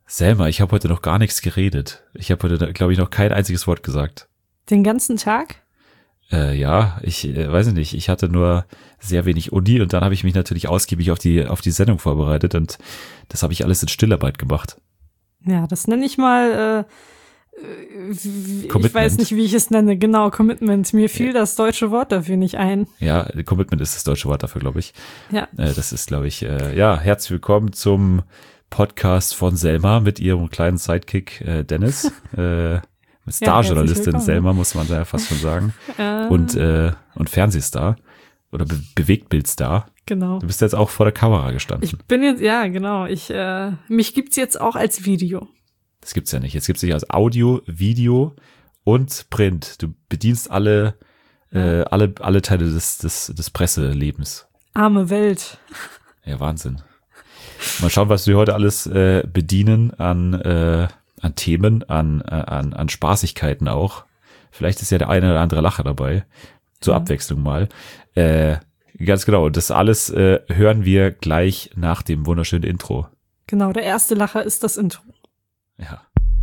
Selma, ich habe heute noch gar nichts geredet. Ich habe heute, glaube ich, noch kein einziges Wort gesagt. Den ganzen Tag? Ja, ich weiß nicht. Ich hatte nur sehr wenig Uni und dann habe ich mich natürlich ausgiebig auf die Sendung vorbereitet und das habe ich alles in Stillarbeit gemacht. Ja, das nenne ich mal, ich weiß nicht, wie ich es nenne. Genau, Commitment. Mir fiel das deutsche Wort dafür nicht ein. Ja, Commitment ist das deutsche Wort dafür, glaube ich. Ja. Das ist, glaube ich, herzlich willkommen zum Podcast von Selma mit ihrem kleinen Sidekick Dennis. Starjournalistin Selma, muss man da ja fast schon sagen. Und Fernsehstar oder Bewegtbildstar. Genau. Du bist jetzt auch vor der Kamera gestanden. Ich bin jetzt, ja, genau. Mich gibt's jetzt auch als Video. Das gibt's ja nicht. Jetzt gibt's dich als Audio, Video und Print. Du bedienst alle Teile des Presselebens. Arme Welt. Ja, Wahnsinn. Mal schauen, was wir heute alles bedienen an Themen, an Spaßigkeiten auch. Vielleicht ist ja der eine oder andere Lacher dabei. Zur Abwechslung mal. Ganz genau. Das alles hören wir gleich nach dem wunderschönen Intro. Genau, der erste Lacher ist das Intro. Ja.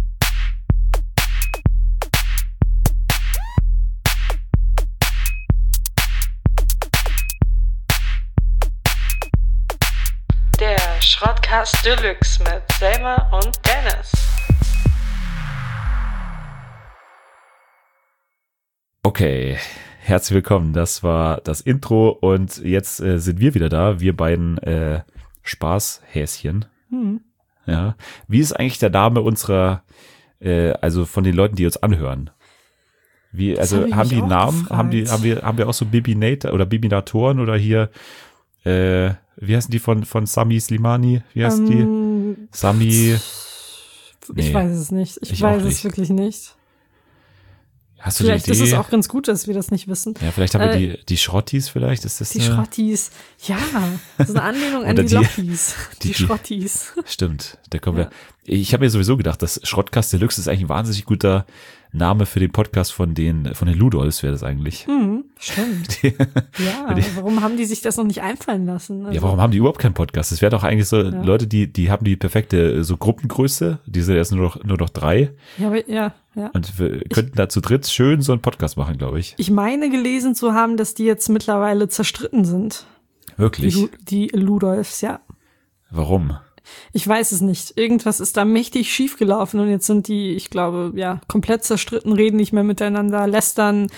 Der Schrottcast Deluxe mit Selma und Dennis. Okay, herzlich willkommen. Das war das Intro und jetzt sind wir wieder da, wir beiden Spaßhäschen. Ja. Wie ist eigentlich der Name unserer, also von den Leuten, die uns anhören? Haben die Namen? Haben wir auch so Bibinator oder Bibinatoren oder hier, wie heißen die von Sami Slimani? Wie heißt die? Sami. Ich weiß es nicht. Ich weiß es wirklich nicht. Hast du vielleicht die Idee? Ist es auch ganz gut, dass wir das nicht wissen. Ja, vielleicht haben wir die Schrottis vielleicht. Ist das die Schrottis. Ja, das ist eine Anlehnung an die Lottis. Die Schrottis. Stimmt, da kommen wir. Ich habe mir sowieso gedacht, das Schrottcast Deluxe ist eigentlich ein wahnsinnig guter Name für den Podcast von den Ludolfs, wäre das eigentlich. Stimmt. Warum haben die sich das noch nicht einfallen lassen? Ja, warum haben die überhaupt keinen Podcast? Das wäre doch eigentlich so Leute, die haben die perfekte so Gruppengröße, die sind jetzt nur noch 3. Ja. Und wir könnten da zu dritt schön so einen Podcast machen, glaube ich. Ich meine gelesen zu haben, dass die jetzt mittlerweile zerstritten sind. Wirklich? Die Ludolfs, ja. Warum? Ich weiß es nicht. Irgendwas ist da mächtig schief gelaufen und jetzt sind die, ich glaube, komplett zerstritten, reden nicht mehr miteinander, lästern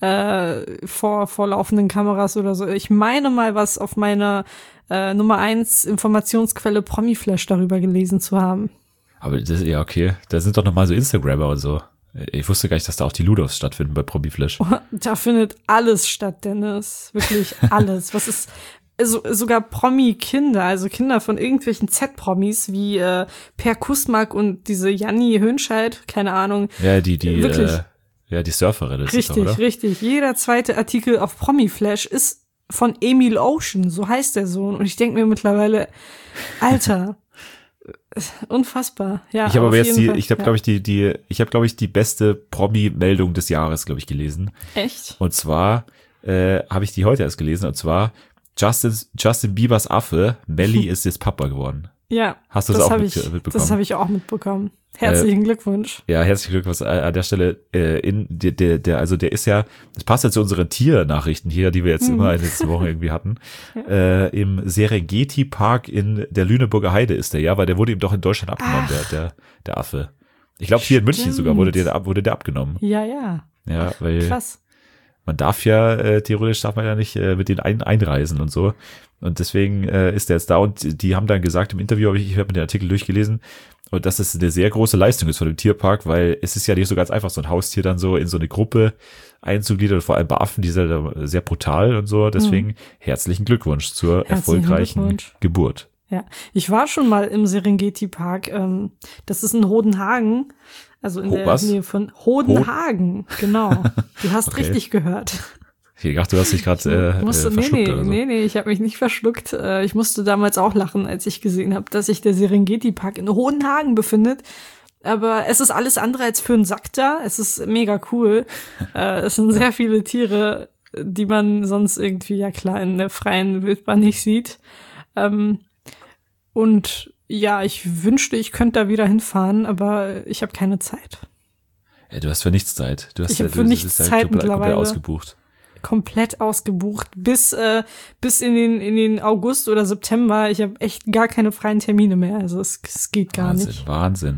vor laufenden Kameras oder so. Ich meine mal, was auf meiner Nummer 1 Informationsquelle Promiflash darüber gelesen zu haben. Aber das, ja, okay. Da sind doch nochmal so Instagrammer und so. Ich wusste gar nicht, dass da auch die Ludolfs stattfinden bei Promiflash. Da findet alles statt, Dennis. Wirklich alles. Was ist... sogar Promi-Kinder, also Kinder von irgendwelchen Z-Promis wie Per Kussmark und diese Janni Höhnscheid, keine Ahnung. Ja, die wirklich. Die Surferin ist richtig, das doch, oder? Richtig. Jeder zweite Artikel auf Promiflash ist von Emil Ocean, so heißt der Sohn. Und ich denke mir mittlerweile, Alter, unfassbar. Ja, ich habe aber jetzt ich habe glaube ich die beste Promi-Meldung des Jahres, glaube ich, gelesen. Echt? Und zwar habe ich die heute erst gelesen, und zwar Justin Biebers Affe, Melly ist jetzt Papa geworden. Ja. Hast du das auch mitbekommen? Das habe ich auch mitbekommen. Herzlichen Glückwunsch. Ja, herzlichen Glückwunsch an der Stelle. Der ist ja, das passt ja zu unseren Tiernachrichten hier, die wir jetzt immer in den letzten Wochen irgendwie hatten. Im Serengeti Park in der Lüneburger Heide ist der, ja, weil der wurde ihm doch in Deutschland abgenommen, der Affe. Ich glaube, hier in München sogar wurde der abgenommen. Ja. Ja, weil. Krass. Man darf ja, theoretisch darf man ja nicht mit denen einreisen und so. Und deswegen ist der jetzt da. Und die haben dann gesagt im Interview, ich habe mir den Artikel durchgelesen, und dass es eine sehr große Leistung ist von dem Tierpark, weil es ist ja nicht so ganz einfach, so ein Haustier dann so in so eine Gruppe einzugliedern, vor allem bei Affen, die sind ja sehr brutal und so. Deswegen herzlichen Glückwunsch zur erfolgreichen Geburt. Ja, ich war schon mal im Serengeti Park. Das ist in Hodenhagen. Also in der Nähe von Hodenhagen, genau. Du hast richtig gehört. Ich dachte, du hast dich gerade verschluckt oder so. Nee, ich habe mich nicht verschluckt. Ich musste damals auch lachen, als ich gesehen habe, dass sich der Serengeti-Park in Hodenhagen befindet. Aber es ist alles andere als für einen Sack da. Es ist mega cool. Es sind sehr viele Tiere, die man sonst irgendwie, ja klar, in der freien Wildbahn nicht sieht. Und Ja, ich wünschte, ich könnte da wieder hinfahren, aber ich habe keine Zeit. Ja, du hast für nichts Zeit. Ich habe für nichts Zeit mittlerweile. Komplett ausgebucht. Komplett ausgebucht. Bis in den August oder September. Ich habe echt gar keine freien Termine mehr. Also es geht gar nicht. Wahnsinn.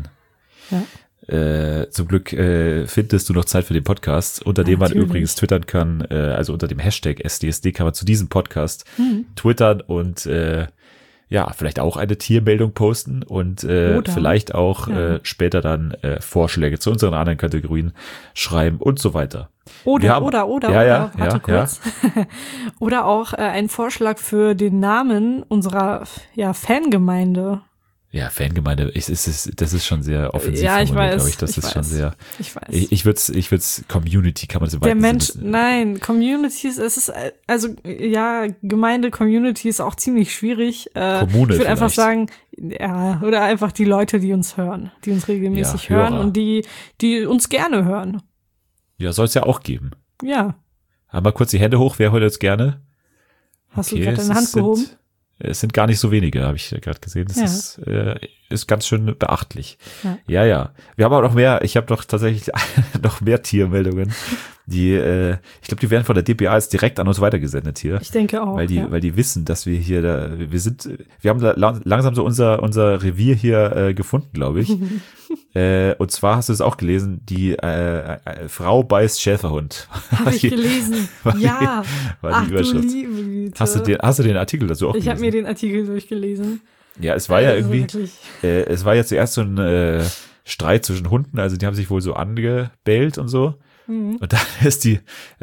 Ja. Zum Glück findest du noch Zeit für den Podcast, unter dem man übrigens twittern kann, also unter dem Hashtag SDSD kann man zu diesem Podcast twittern und vielleicht auch eine Tiermeldung posten und vielleicht auch später dann Vorschläge zu unseren anderen Kategorien schreiben und so weiter. Warte kurz. Oder auch ein Vorschlag für den Namen unserer Fangemeinde. Ja, Fangemeinde, das ist schon sehr offensiv. Ja, ich weiß. Glaube ich. Das ist schon sehr. Ich weiß. Ich würd's Community, kann man das so weit nein, Communities, es ist, also, ja, Gemeinde, Community ist auch ziemlich schwierig. Kommune ich würde einfach sagen, ja, oder einfach die Leute, die uns hören, die uns regelmäßig hören und die uns gerne hören. Ja, soll es ja auch geben. Ja. Haben wir kurz die Hände hoch, wer hört jetzt gerne? Hast du gerade deine Hand gehoben? Es sind gar nicht so wenige, habe ich gerade gesehen. Das ist ganz schön beachtlich. Ja. Wir haben aber noch mehr, ich habe doch tatsächlich noch mehr Tiermeldungen, die, ich glaube, die werden von der DPA jetzt direkt an uns weitergesendet hier. Ich denke auch. Weil die wissen, dass wir hier wir haben da langsam so unser Revier hier gefunden, glaube ich. Und zwar hast du es auch gelesen, die Frau beißt Schäferhund. Habe ich gelesen. War die Überschrift. Du liebe Güte. Hast du den Artikel dazu auch gelesen? Ich habe mir den Artikel durchgelesen. Ja, es war ja irgendwie, es war ja zuerst so ein Streit zwischen Hunden, also die haben sich wohl so angebellt und so. Und dann ist die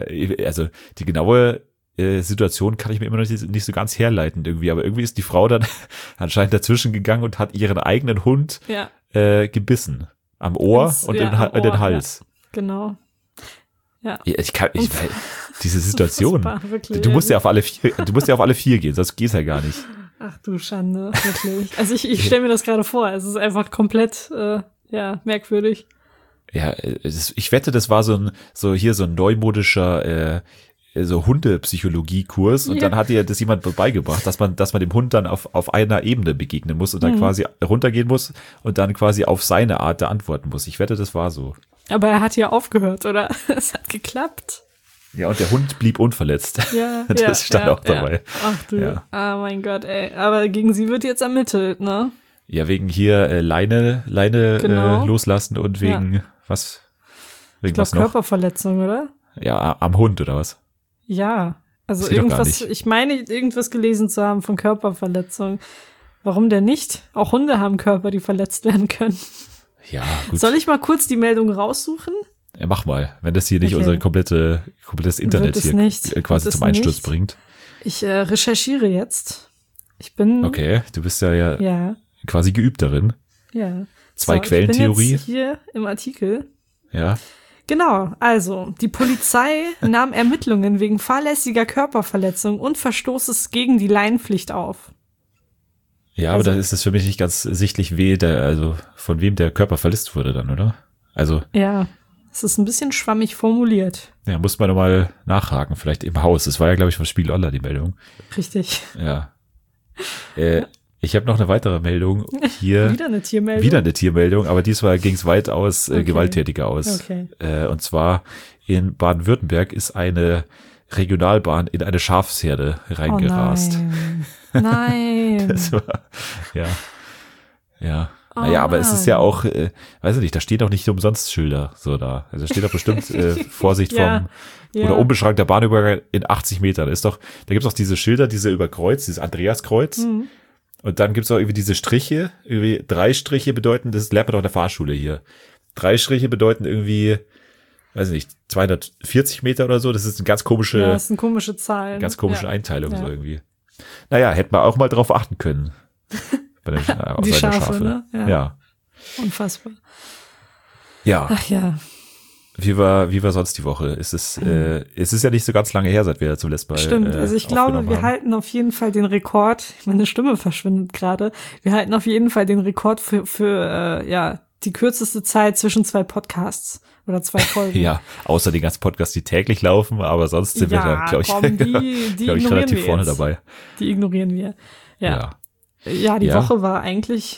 genaue Situation kann ich mir immer noch nicht so ganz herleiten irgendwie, aber irgendwie ist die Frau dann anscheinend dazwischen gegangen und hat ihren eigenen Hund gebissen. Am Ohr und in den Hals. Ja, genau. Ja. Diese Situation. Du musst ja auf alle vier gehen, sonst geht's ja gar nicht. Ach du Schande, wirklich. Also ich stelle mir das gerade vor, es ist einfach komplett, merkwürdig. Ja, ich wette, das war so ein neumodischer, so Hundepsychologie-Kurs und dann hat ihr das jemand beigebracht, dass man dem Hund dann auf einer Ebene begegnen muss und dann quasi runtergehen muss und dann quasi auf seine Art da antworten muss. Ich wette, das war so. Aber er hat ja aufgehört, oder? Es hat geklappt. Ja, und der Hund blieb unverletzt. Ja, das stand auch dabei. Ach du, mein Gott, ey. Aber gegen sie wird jetzt ermittelt, ne? Ja, wegen hier Leine genau. Loslassen und wegen was? Wegen ich glaube Körperverletzung, oder? Ja, am Hund oder was? Ja, also irgendwas, ich meine irgendwas gelesen zu haben von Körperverletzung. Warum denn nicht? Auch Hunde haben Körper, die verletzt werden können. Ja, gut. Soll ich mal kurz die Meldung raussuchen? Ja, mach mal, wenn das hier nicht unser komplettes Internet hier quasi zum Einsturz bringt. Ich recherchiere jetzt. Okay, du bist ja quasi geübt darin. Ja. Zwei-Quellen-Theorie. Ich bin jetzt hier im Artikel. Ja. Genau, also die Polizei nahm Ermittlungen wegen fahrlässiger Körperverletzung und Verstoßes gegen die Leinenpflicht auf. Ja, aber da ist es für mich nicht ganz sichtlich, von wem der Körper verletzt wurde dann, oder? Also. Ja, es ist ein bisschen schwammig formuliert. Ja, muss man nochmal nachhaken, vielleicht im Haus. Das war ja, glaube ich, von Spiegel Online die Meldung. Richtig. Ja. Ich habe noch eine weitere Meldung hier. Wieder eine Tiermeldung? Aber diesmal ging es weitaus gewalttätiger aus. Okay. Und zwar in Baden-Württemberg ist eine Regionalbahn in eine Schafsherde reingerast. Oh nein. Das war, ja. Naja, aber es ist ja auch, weiß ich nicht, da stehen doch nicht umsonst Schilder so da. Also steht doch bestimmt Vorsicht vom oder unbeschränkter Bahnübergang in 80 Metern. Da gibt's auch diese Schilder, diese über Kreuz, dieses Andreaskreuz. Mhm. Und dann gibt's auch irgendwie diese Striche, irgendwie 3 Striche bedeuten, das lernt man doch in der Fahrschule hier. 3 Striche bedeuten irgendwie, weiß ich nicht, 240 Meter oder so. Das ist eine ganz komische, das sind komische Zahlen. Ganz komische Einteilung so irgendwie. Naja, hätte man auch mal drauf achten können. Bei den, die Schafe, ne? Ja. Unfassbar. Ja. Ach ja. Wie war sonst die Woche? Es ist ja nicht so ganz lange her, seit wir zuletzt bei Stimmt, also ich glaube, wir halten auf jeden Fall den Rekord, meine Stimme verschwindet gerade, wir halten auf jeden Fall den Rekord für die kürzeste Zeit zwischen 2 Podcasts oder 2 Folgen. Ja, außer den ganzen Podcasts, die täglich laufen, aber sonst sind wir da, glaube ich, die relativ vorne dabei. Die ignorieren wir. Ja. Ja, die Ja. Woche war eigentlich,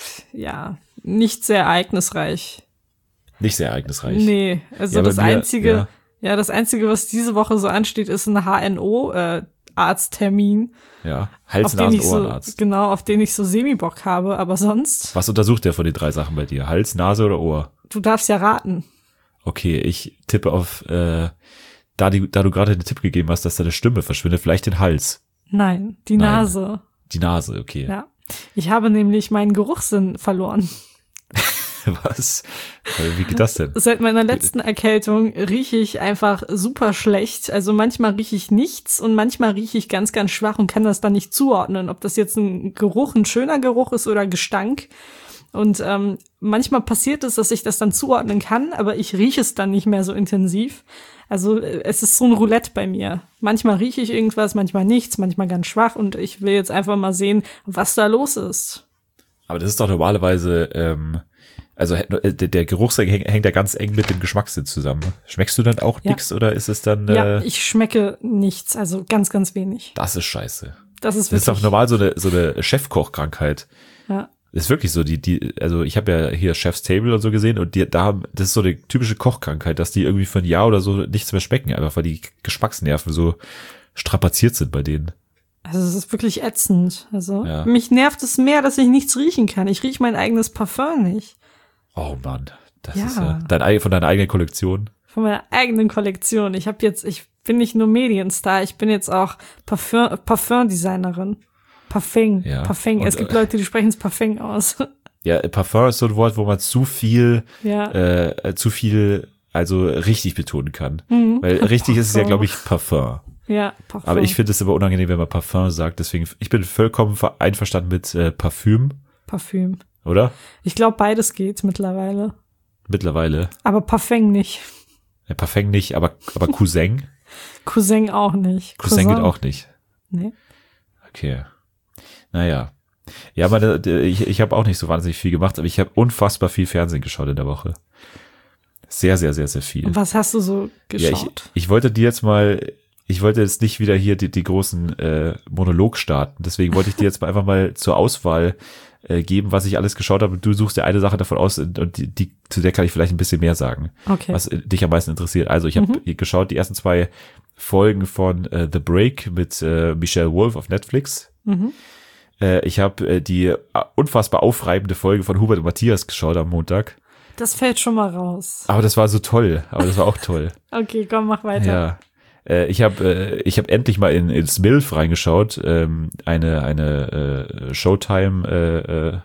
nicht sehr ereignisreich. Nicht sehr ereignisreich. Nee, also Ja, bei das mir, Einzige, das Einzige, was diese Woche so ansteht, ist ein HNO-Arzttermin, Ja, auf den ich so, Hals-Nasen-Ohrenarzt. genau, auf den ich so Semi-Bock habe, aber sonst, Was untersucht der von den 3 Sachen bei dir? Hals, Nase oder Ohr? du darfst ja raten. Okay, ich tippe auf, da du gerade den Tipp gegeben hast, dass deine Stimme verschwindet, vielleicht den Hals. Nein, die Nein. Nase. Die Nase, okay. Ja. Ich habe nämlich meinen Geruchssinn verloren. Was? Wie geht das denn? Seit meiner letzten Erkältung rieche ich einfach super schlecht. Also manchmal rieche ich nichts und manchmal rieche ich ganz, ganz schwach und kann das dann nicht zuordnen, ob das jetzt ein Geruch, ein schöner Geruch ist oder Gestank. Und manchmal passiert es, dass ich das dann zuordnen kann, aber ich rieche es dann nicht mehr so intensiv. Also es ist so ein Roulette bei mir. Manchmal rieche ich irgendwas, manchmal nichts, manchmal ganz schwach und ich will jetzt einfach mal sehen, was da los ist. Aber das ist doch normalerweise, der Geruchssinn hängt ja ganz eng mit dem Geschmackssinn zusammen. Schmeckst du dann auch Ja. nix oder ist es dann, Ja, ich schmecke nichts, also ganz, ganz wenig. das ist scheiße. Das ist Das wirklich. ist doch normal so eine Chefkochkrankheit. Ja. Das ist wirklich so, also ich habe ja hier Chef's Table und so gesehen und das ist so eine typische Kochkrankheit, dass die irgendwie für ein Jahr oder so nichts mehr schmecken, einfach weil die Geschmacksnerven so strapaziert sind bei denen. Also es ist wirklich ätzend. Also Ja. mich nervt es mehr, dass ich nichts riechen kann. Ich rieche mein eigenes Parfum nicht. Oh Mann, das Ja. ist ja von deiner eigenen Kollektion. Von meiner eigenen Kollektion. Ich bin nicht nur Medienstar, ich bin jetzt auch Parfumdesignerin. Parfum. Ja. Parfum. Es Und, gibt Leute, die sprechen es Parfum aus. Ja, Parfum ist so ein Wort, wo man zu viel, Ja. also richtig betonen kann. Weil richtig ist es ja, Parfum. glaube ich, Parfum. Ja, Parfum. Aber ich finde es immer unangenehm, wenn man Parfum sagt. Deswegen, ich bin vollkommen einverstanden mit Parfüm, Parfüm. oder? Ich glaube, beides geht mittlerweile. Mittlerweile. Aber Parfum nicht. Parfum nicht, aber Cousin. Cousin auch nicht. Cousin geht auch nicht. Nee. Okay. Naja. Ja, aber ich habe auch nicht so wahnsinnig viel gemacht, aber ich habe unfassbar viel Fernsehen geschaut in der Woche. Sehr, sehr, sehr, sehr viel. Und was hast du so Ja, geschaut? ich wollte jetzt nicht wieder hier die großen Monolog starten. Deswegen wollte ich dir jetzt einfach mal zur Auswahl geben, was ich alles geschaut habe. Du suchst dir eine Sache davon aus und zu der kann ich vielleicht ein bisschen mehr sagen, Okay. was dich am meisten interessiert. Also ich habe geschaut die ersten 2 Folgen von The Break mit Michelle Wolf auf Netflix. Ich habe die unfassbar aufreibende Folge von Hubert und Matthias geschaut am Montag. Das fällt schon mal raus. Aber das war so toll. Aber das war auch toll. Okay, komm, mach weiter. Ja. Ich habe endlich mal ins MILF reingeschaut, eine Showtime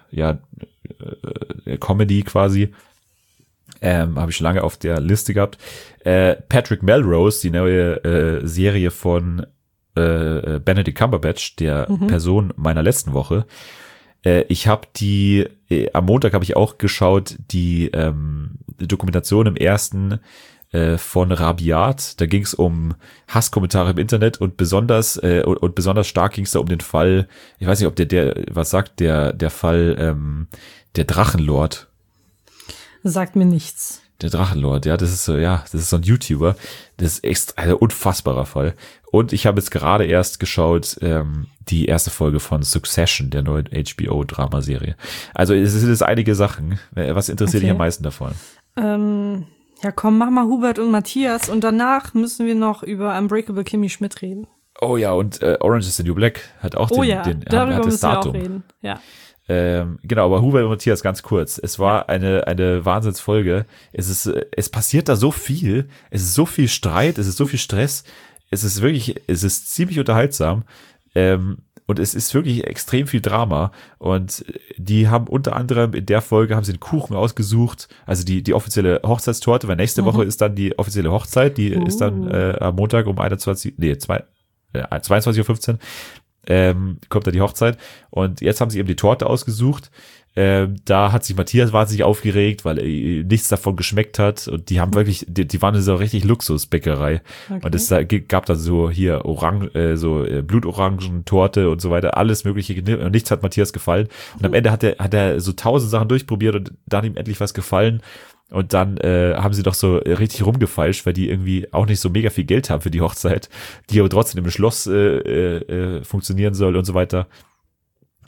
Comedy quasi. Habe ich schon lange auf der Liste gehabt. Patrick Melrose, die neue Serie von Benedict Cumberbatch, der Person meiner letzten Woche. Ich habe am Montag habe ich auch geschaut, die Dokumentation im ersten von Rabiat. Da ging es um Hasskommentare im Internet und besonders stark ging es da um den Fall, ich weiß nicht, ob der was sagt, der Fall der Drachenlord. Sagt mir nichts. Der Drachenlord, das ist so ein YouTuber. Das ist ein unfassbarer Fall. Und ich habe jetzt gerade erst geschaut, die erste Folge von Succession, der neuen HBO-Dramaserie. Also es sind jetzt einige Sachen. Was interessiert dich am meisten davon? Ja, komm, mach mal Hubert und Matthias und danach müssen wir noch über Unbreakable Kimmy Schmidt reden. Oh ja, und Orange is the New Black hat auch darüber hat das müssen wir Datum. auch reden. Ja. Genau, aber Hubert und Matthias ganz kurz. Es war eine Wahnsinnsfolge. Es passiert da so viel. Es ist so viel Streit, es ist so viel Stress. Es ist ziemlich unterhaltsam. Und es ist wirklich extrem viel Drama. Und die haben unter anderem in der Folge haben sie einen Kuchen ausgesucht. Also die offizielle Hochzeitstorte, weil nächste Woche ist dann die offizielle Hochzeit. Die ist dann am Montag um 22:15 Uhr. Kommt da die Hochzeit und jetzt haben sie eben die Torte ausgesucht. Da hat sich Matthias wahnsinnig aufgeregt, weil nichts davon geschmeckt hat und die haben wirklich, die waren in so richtig Luxusbäckerei. Okay. Und es gab dann so hier Blutorangen-Torte und so weiter, alles mögliche und nichts hat Matthias gefallen. Und am Ende hat er so 1000 Sachen durchprobiert und dann ihm endlich was gefallen. Und dann haben sie doch so richtig rumgefeilscht, weil die irgendwie auch nicht so mega viel Geld haben für die Hochzeit, die aber trotzdem im Schloss funktionieren soll und so weiter.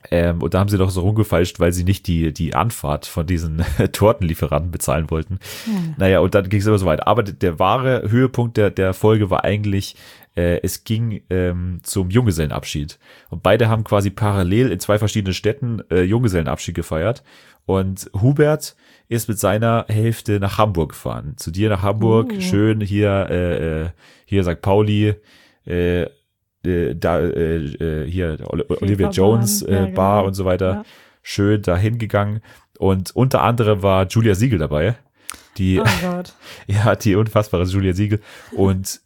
Und da haben sie doch so rumgefeilscht, weil sie nicht die Anfahrt von diesen Tortenlieferanten bezahlen wollten. Naja, und dann ging es immer so weiter. Aber der wahre Höhepunkt der Folge war eigentlich, es ging zum Junggesellenabschied. Und beide haben quasi parallel in 2 verschiedenen Städten Junggesellenabschied gefeiert. Und Hubert ist mit seiner Hälfte nach Hamburg gefahren. Zu dir nach Hamburg, schön hier St. Pauli, hier Olivia Jones ja, Bar genau. und so weiter, Ja. schön dahin gegangen und unter anderem war Julia Siegel dabei, die Oh Gott. ja, die unfassbare Julia Siegel und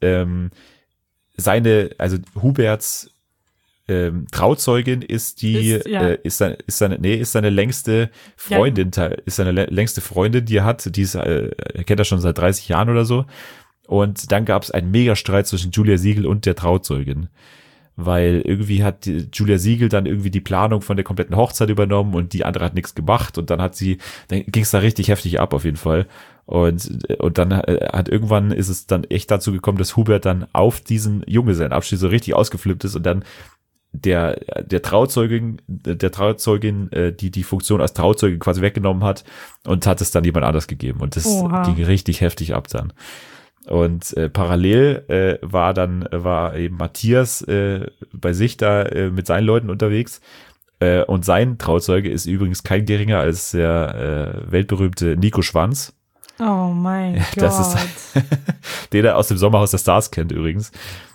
Huberts Trauzeugin ist seine längste Freundin, die er hat, die kennt er schon seit 30 Jahren oder so. Und dann gab es einen Mega-Streit zwischen Julia Siegel und der Trauzeugin, weil irgendwie hat Julia Siegel dann irgendwie die Planung von der kompletten Hochzeit übernommen und die andere hat nichts gemacht und dann ging es da richtig heftig ab auf jeden Fall. Und dann irgendwann ist es dann echt dazu gekommen, dass Hubert dann auf diesen Junggesellenabschied so richtig ausgeflippt ist und dann der Trauzeugin, die Funktion als Trauzeugin quasi weggenommen hat und hat es dann jemand anders gegeben und das ging richtig heftig ab dann. Und parallel war eben Matthias bei sich da mit seinen Leuten unterwegs und sein Trauzeuge ist übrigens kein geringer als der weltberühmte Nico Schwanz. Oh mein Gott. Das ist den er aus dem Sommerhaus der Stars kennt übrigens.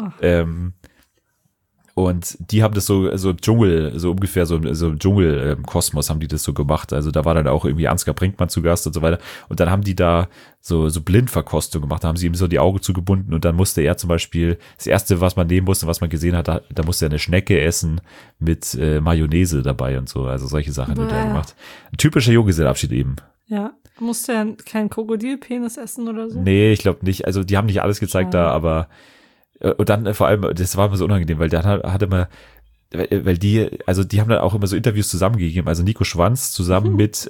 Und die haben das so Dschungel, so ungefähr so im Dschungel-Kosmos haben die das so gemacht. Also da war dann auch irgendwie Ansgar Brinkmann zu Gast und so weiter. Und dann haben die da so Blindverkostung gemacht. Da haben sie ihm so die Augen zugebunden und dann musste er zum Beispiel, das erste, was man nehmen musste, was man gesehen hat, da musste er eine Schnecke essen mit Mayonnaise dabei und so. Also solche Sachen wird er gemacht. Ein typischer Junggesellenabschied eben. Ja, musste er keinen Krokodilpenis essen oder so? Nee, ich glaube nicht. Also die haben nicht alles gezeigt da, aber und dann vor allem, das war immer so unangenehm, weil dann hatte man, weil die haben dann auch immer so Interviews zusammengegeben, also Nico Schwanz zusammen mit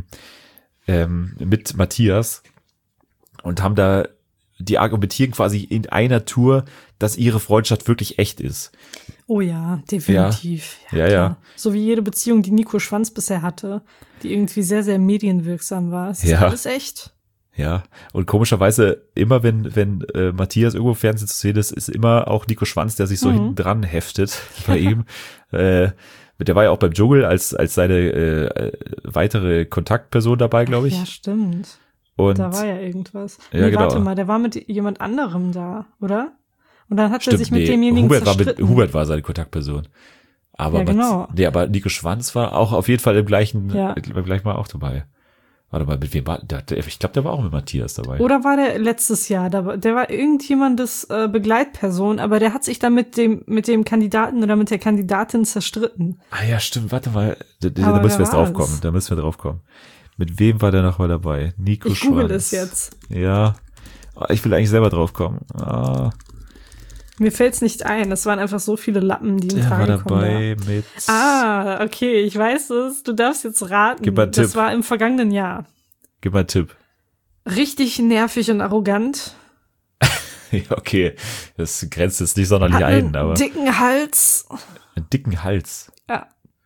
Matthias und haben da, die argumentieren quasi in einer Tour, dass ihre Freundschaft wirklich echt ist. Oh ja, definitiv. Ja. Klar. So wie jede Beziehung, die Nico Schwanz bisher hatte, die irgendwie sehr, sehr medienwirksam war. Ist das alles echt? Ja, und komischerweise immer, wenn Matthias irgendwo im Fernsehen zu sehen ist immer auch Nico Schwanz, der sich so hinten dran heftet bei ihm. Der war ja auch beim Dschungel als seine weitere Kontaktperson dabei, glaube ich. Ja, stimmt. Und da war ja irgendwas. Ja, nee, genau. Warte mal, der war mit jemand anderem da, oder? Und dann hat er sich mit demjenigen zerstritten. Hubert war seine Kontaktperson. Aber, ja, genau. aber Nico Schwanz war auch auf jeden Fall beim gleichen Mal auch dabei. Warte mal, mit wem war der? Ich glaube, der war auch mit Matthias dabei. Oder war der letztes Jahr? Der war irgendjemandes Begleitperson, aber der hat sich dann mit dem Kandidaten oder mit der Kandidatin zerstritten. Ah ja, stimmt, warte mal. Da müssen wir drauf kommen. Mit wem war der noch mal dabei? Nico Schwanz. Ich google es jetzt. Ja. Ich will eigentlich selber drauf kommen. Mir fällt's nicht ein. Das waren einfach so viele Lappen, die in Frage kommen. Der war dabei mit... okay, ich weiß es. Du darfst jetzt raten. Gib mal einen Tipp. Das war im vergangenen Jahr. Gib mal einen Tipp. Richtig nervig und arrogant. Okay, das grenzt jetzt nicht sonderlich ein, aber... Dicken Hals. Einen dicken Hals? Ja.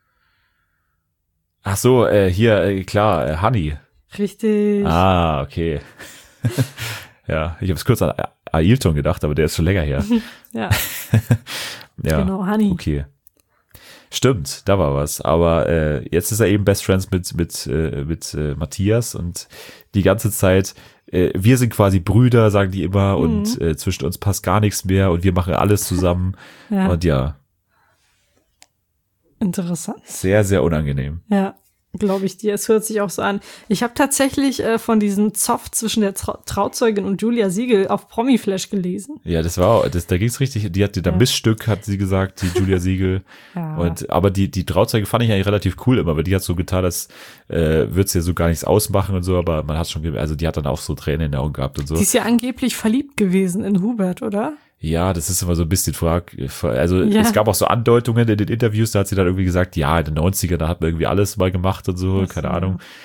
Ach so, hier, klar, Honey. Richtig. Okay. Ja, ich habe es kurz an Ailton gedacht, aber der ist schon länger her. Ja. Ja, genau, Honey. Okay. Stimmt, da war was. Aber jetzt ist er eben Best Friends mit Matthias und die ganze Zeit, wir sind quasi Brüder, sagen die immer, und zwischen uns passt gar nichts mehr und wir machen alles zusammen. Ja. Und ja. Interessant. Sehr, sehr unangenehm. Ja, glaube ich dir. Es hört sich auch so an. Ich habe tatsächlich von diesem Zoff zwischen der Trauzeugin und Julia Siegel auf Promiflash gelesen. Ja, da ging's richtig, die hatte da Missstück, hat sie gesagt, die Julia Siegel. Ja. Aber die Trauzeuge fand ich eigentlich relativ cool immer, weil die hat so getan, als würde es ja so gar nichts ausmachen und so, aber man hat schon, also die hat dann auch so Tränen in den Augen gehabt und so. Die ist ja angeblich verliebt gewesen in Hubert, oder? Ja, das ist immer so ein bisschen es gab auch so Andeutungen in den Interviews, da hat sie dann irgendwie gesagt, ja, in den 90ern, da hat man irgendwie alles mal gemacht und so, keine Ahnung.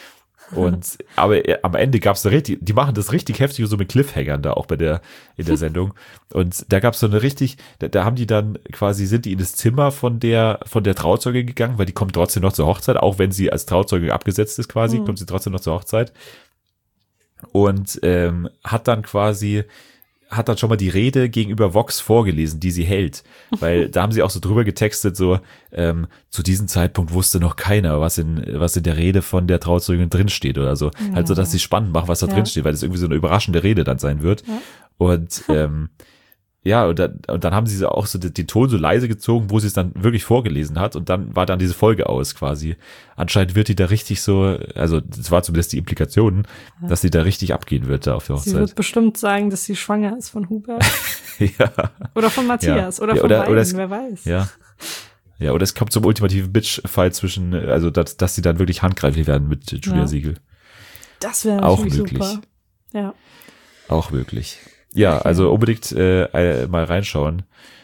Aber am Ende gab's die machen das richtig heftig so mit Cliffhangern da auch in der Sendung. Und da gab's so eine da haben die dann quasi, sind die in das Zimmer von der Trauzeugin gegangen, weil die kommt trotzdem noch zur Hochzeit, auch wenn sie als Trauzeugin abgesetzt ist quasi, kommt sie trotzdem noch zur Hochzeit. Und hat dann schon mal die Rede gegenüber Vox vorgelesen, die sie hält. Weil da haben sie auch so drüber getextet, so zu diesem Zeitpunkt wusste noch keiner, was in der Rede von der Trauzeugin drinsteht oder so. Ja. Halt so, dass sie spannend macht, was da drin steht, weil das irgendwie so eine überraschende Rede dann sein wird. Ja. Und und dann haben sie auch so den Ton so leise gezogen, wo sie es dann wirklich vorgelesen hat und dann war dann diese Folge aus quasi. Anscheinend wird die da richtig so, also das war zumindest die Implikationen, dass sie da richtig abgehen wird da auf der Hochzeit. Sie wird bestimmt sagen, dass sie schwanger ist von Hubert. Ja. Oder von Matthias oder von beiden, wer weiß. Ja. Ja, oder es kommt zum ultimativen Bitch-Fight zwischen, also dass sie dann wirklich handgreiflich werden mit Julia Siegel. Das wäre natürlich super. Ja. Auch möglich. Ja, also unbedingt mal reinschauen.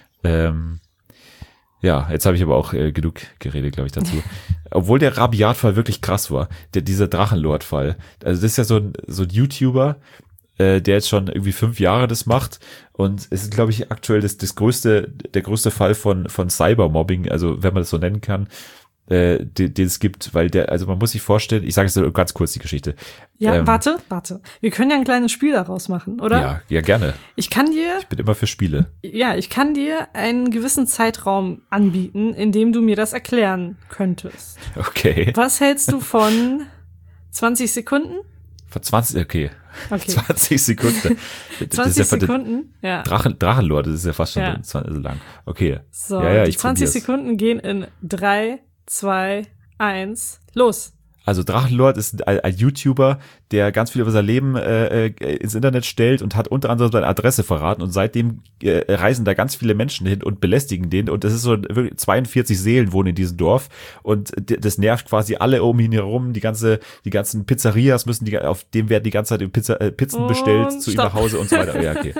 Jetzt habe ich aber auch genug geredet, glaube ich, dazu. Obwohl der Rabiat-Fall wirklich krass war. Dieser Drachenlord-Fall. Also das ist ja so ein YouTuber, der jetzt schon irgendwie 5 Jahre das macht. Und es ist, glaube ich, aktuell der größte Fall von Cybermobbing, also wenn man das so nennen kann, den es gibt, weil also man muss sich vorstellen, ich sage jetzt ganz kurz die Geschichte. Ja, warte. Wir können ja ein kleines Spiel daraus machen, oder? Ja, gerne. Ich bin immer für Spiele. Ja, ich kann dir einen gewissen Zeitraum anbieten, in dem du mir das erklären könntest. Okay. Was hältst du von 20 Sekunden? Von 20, okay. 20 Sekunden. 20 Sekunden, ja. Drachenlord, das ist ja fast schon so lang. Okay. So, die 20 Sekunden gehen in 3, 2, 1, los. Also Drachenlord ist ein YouTuber, der ganz viel über sein Leben ins Internet stellt und hat unter anderem seine Adresse verraten und seitdem reisen da ganz viele Menschen hin und belästigen den und das ist so wirklich 42 Seelen wohnen in diesem Dorf und das nervt quasi alle um ihn herum, die ganzen Pizzerias auf dem werden die ganze Zeit Pizzen bestellt zu ihm nach Hause und so weiter. Ja, okay.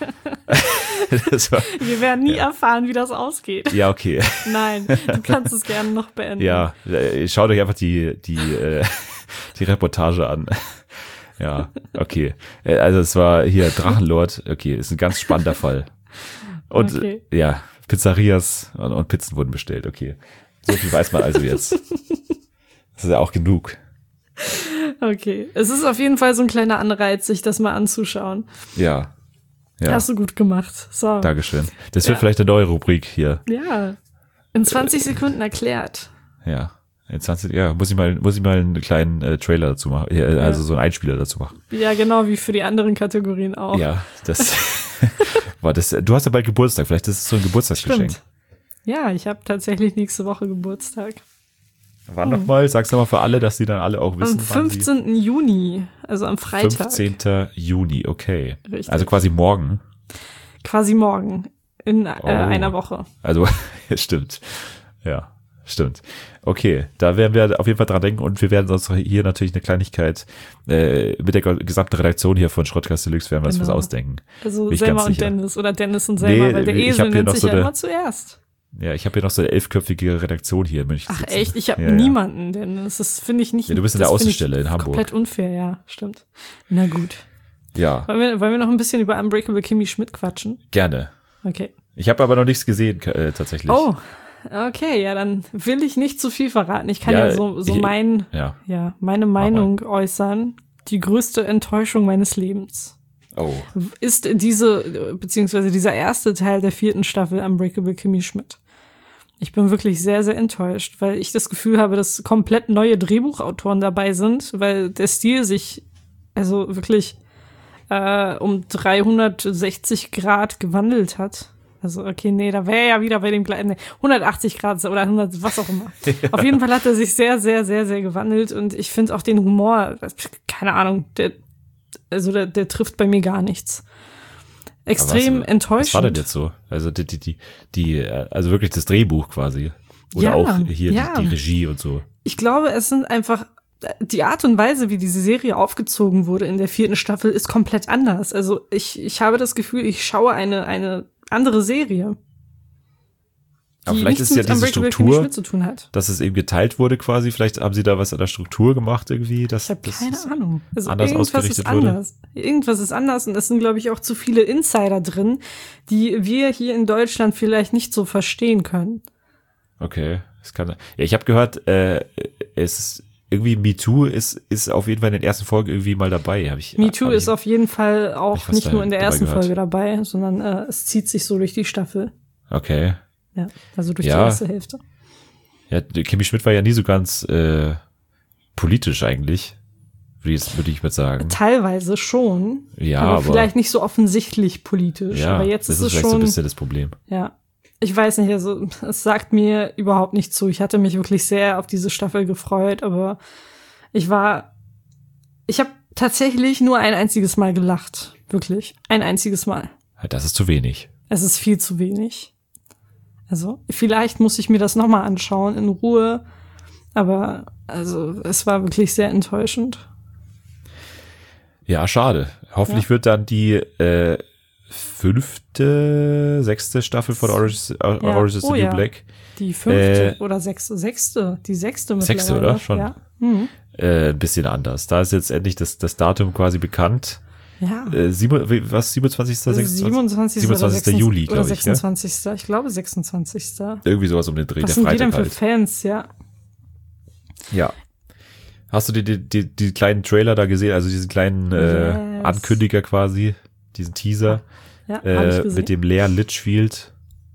Wir werden nie erfahren, wie das ausgeht. Ja, okay. Nein, du kannst es gerne noch beenden. Ja, schaut euch einfach die Reportage an. Ja, okay. Also es war hier Drachenlord. Okay, ist ein ganz spannender Fall. Und ja, Pizzerias und Pizzen wurden bestellt. Okay, so viel weiß man also jetzt. Das ist ja auch genug. Okay, es ist auf jeden Fall so ein kleiner Anreiz, sich das mal anzuschauen. Ja. Hast du gut gemacht. So. Dankeschön. Das wird vielleicht eine neue Rubrik hier. Ja. In 20 Sekunden erklärt. Ja. In 20, muss ich mal einen kleinen Trailer dazu machen, also so einen Einspieler dazu machen. Ja, genau, wie für die anderen Kategorien auch. Ja, du hast ja bald Geburtstag, vielleicht ist es so ein Geburtstagsgeschenk. Stimmt. Ja, ich habe tatsächlich nächste Woche Geburtstag. Wann nochmal? Sag's nochmal für alle, dass die dann alle auch wissen. Am 15. Juni, also am Freitag. 15. Juni, okay. Richtig. Also quasi morgen. Quasi morgen, in einer Woche. Also, stimmt. Ja, stimmt. Okay, da werden wir auf jeden Fall dran denken und wir werden uns hier natürlich eine Kleinigkeit mit der gesamten Redaktion hier von Schrottcast Deluxe werden wir uns was ausdenken. Also Selma und Dennis oder Dennis und Selma, weil der Esel nennt sich ja immer zuerst. Ja, ich habe hier noch so eine 11-köpfige Redaktion hier in München. Ach echt? Ich habe niemanden, denn das finde ich nicht. Ja, du bist in der Außenstelle in Hamburg. Komplett unfair, ja, stimmt. Na gut. Ja. Wollen wir noch ein bisschen über Unbreakable Kimmy Schmidt quatschen? Gerne. Okay. Ich habe aber noch nichts gesehen, tatsächlich. Oh, okay, ja, dann will ich nicht zu viel verraten. Ich kann meine Meinung äußern. Die größte Enttäuschung meines Lebens. Oh. Ist beziehungsweise dieser erste Teil der 4. Staffel Unbreakable Kimmy Schmidt. Ich bin wirklich sehr, sehr enttäuscht, weil ich das Gefühl habe, dass komplett neue Drehbuchautoren dabei sind, weil der Stil sich also wirklich um 360 Grad gewandelt hat. Also okay, nee, da wäre ja wieder bei dem gleichen 180 Grad oder 100, was auch immer. Ja. Auf jeden Fall hat er sich sehr, sehr, sehr, sehr gewandelt und ich finde auch den Humor, keine Ahnung, der trifft bei mir gar nichts. Extrem enttäuschend. Was war denn jetzt so? Also also wirklich das Drehbuch quasi. Oder auch hier die Regie und so. Ich glaube, es sind einfach die Art und Weise, wie diese Serie aufgezogen wurde in der 4. Staffel, ist komplett anders. Also ich habe das Gefühl, ich schaue eine andere Serie. Aber die vielleicht nichts ist ja mit diese Unbreakable Kimmy Struktur, Schmidt zu tun hat. dass es eben geteilt wurde quasi. Vielleicht haben sie da was an der Struktur gemacht irgendwie. Ich habe keine Ahnung. Also anders irgendwas ausgerichtet ist anders. Irgendwas ist anders und es sind, glaube ich, auch zu viele Insider drin, die wir hier in Deutschland vielleicht nicht so verstehen können. Okay, das kann. Ja, ich habe gehört, es irgendwie MeToo ist auf jeden Fall in den ersten Folgen irgendwie mal dabei. MeToo ist auf jeden Fall auch nicht nur in der ersten gehört. Folge dabei, sondern es zieht sich so durch die Staffel. Okay. Ja, also durch die erste Hälfte. Ja, Kimmy Schmidt war ja nie so ganz politisch eigentlich, würde ich mal sagen. Teilweise schon, ja, aber vielleicht nicht so offensichtlich politisch. Ja, aber jetzt das ist es vielleicht schon so ein bisschen das Problem. Ja, ich weiß nicht, also es sagt mir überhaupt nicht zu. Ich hatte mich wirklich sehr auf diese Staffel gefreut, aber ich habe tatsächlich nur ein einziges Mal gelacht. Wirklich, ein einziges Mal. Das ist zu wenig. Es ist viel zu wenig. Also vielleicht muss ich mir das nochmal anschauen in Ruhe, aber also es war wirklich sehr enttäuschend. Ja, schade. Hoffentlich wird dann die 5., 6. Staffel von Orange is the New Black. Die 5. oder 6. Die 6. mittlerweile. 6. oder? Schon. Ja. Ein bisschen anders. Da ist jetzt endlich das Datum quasi bekannt. Ja. 27. 27. Juli, glaube ich. 26. Ich glaube 26. Irgendwie sowas um den Dreh. Was der sind die denn Freitag für Fans, ja? Ja. Hast du die kleinen Trailer da gesehen? Also diesen kleinen Ankündiger quasi, diesen Teaser Ja, hab ich gesehen. mit dem Lea Litchfield.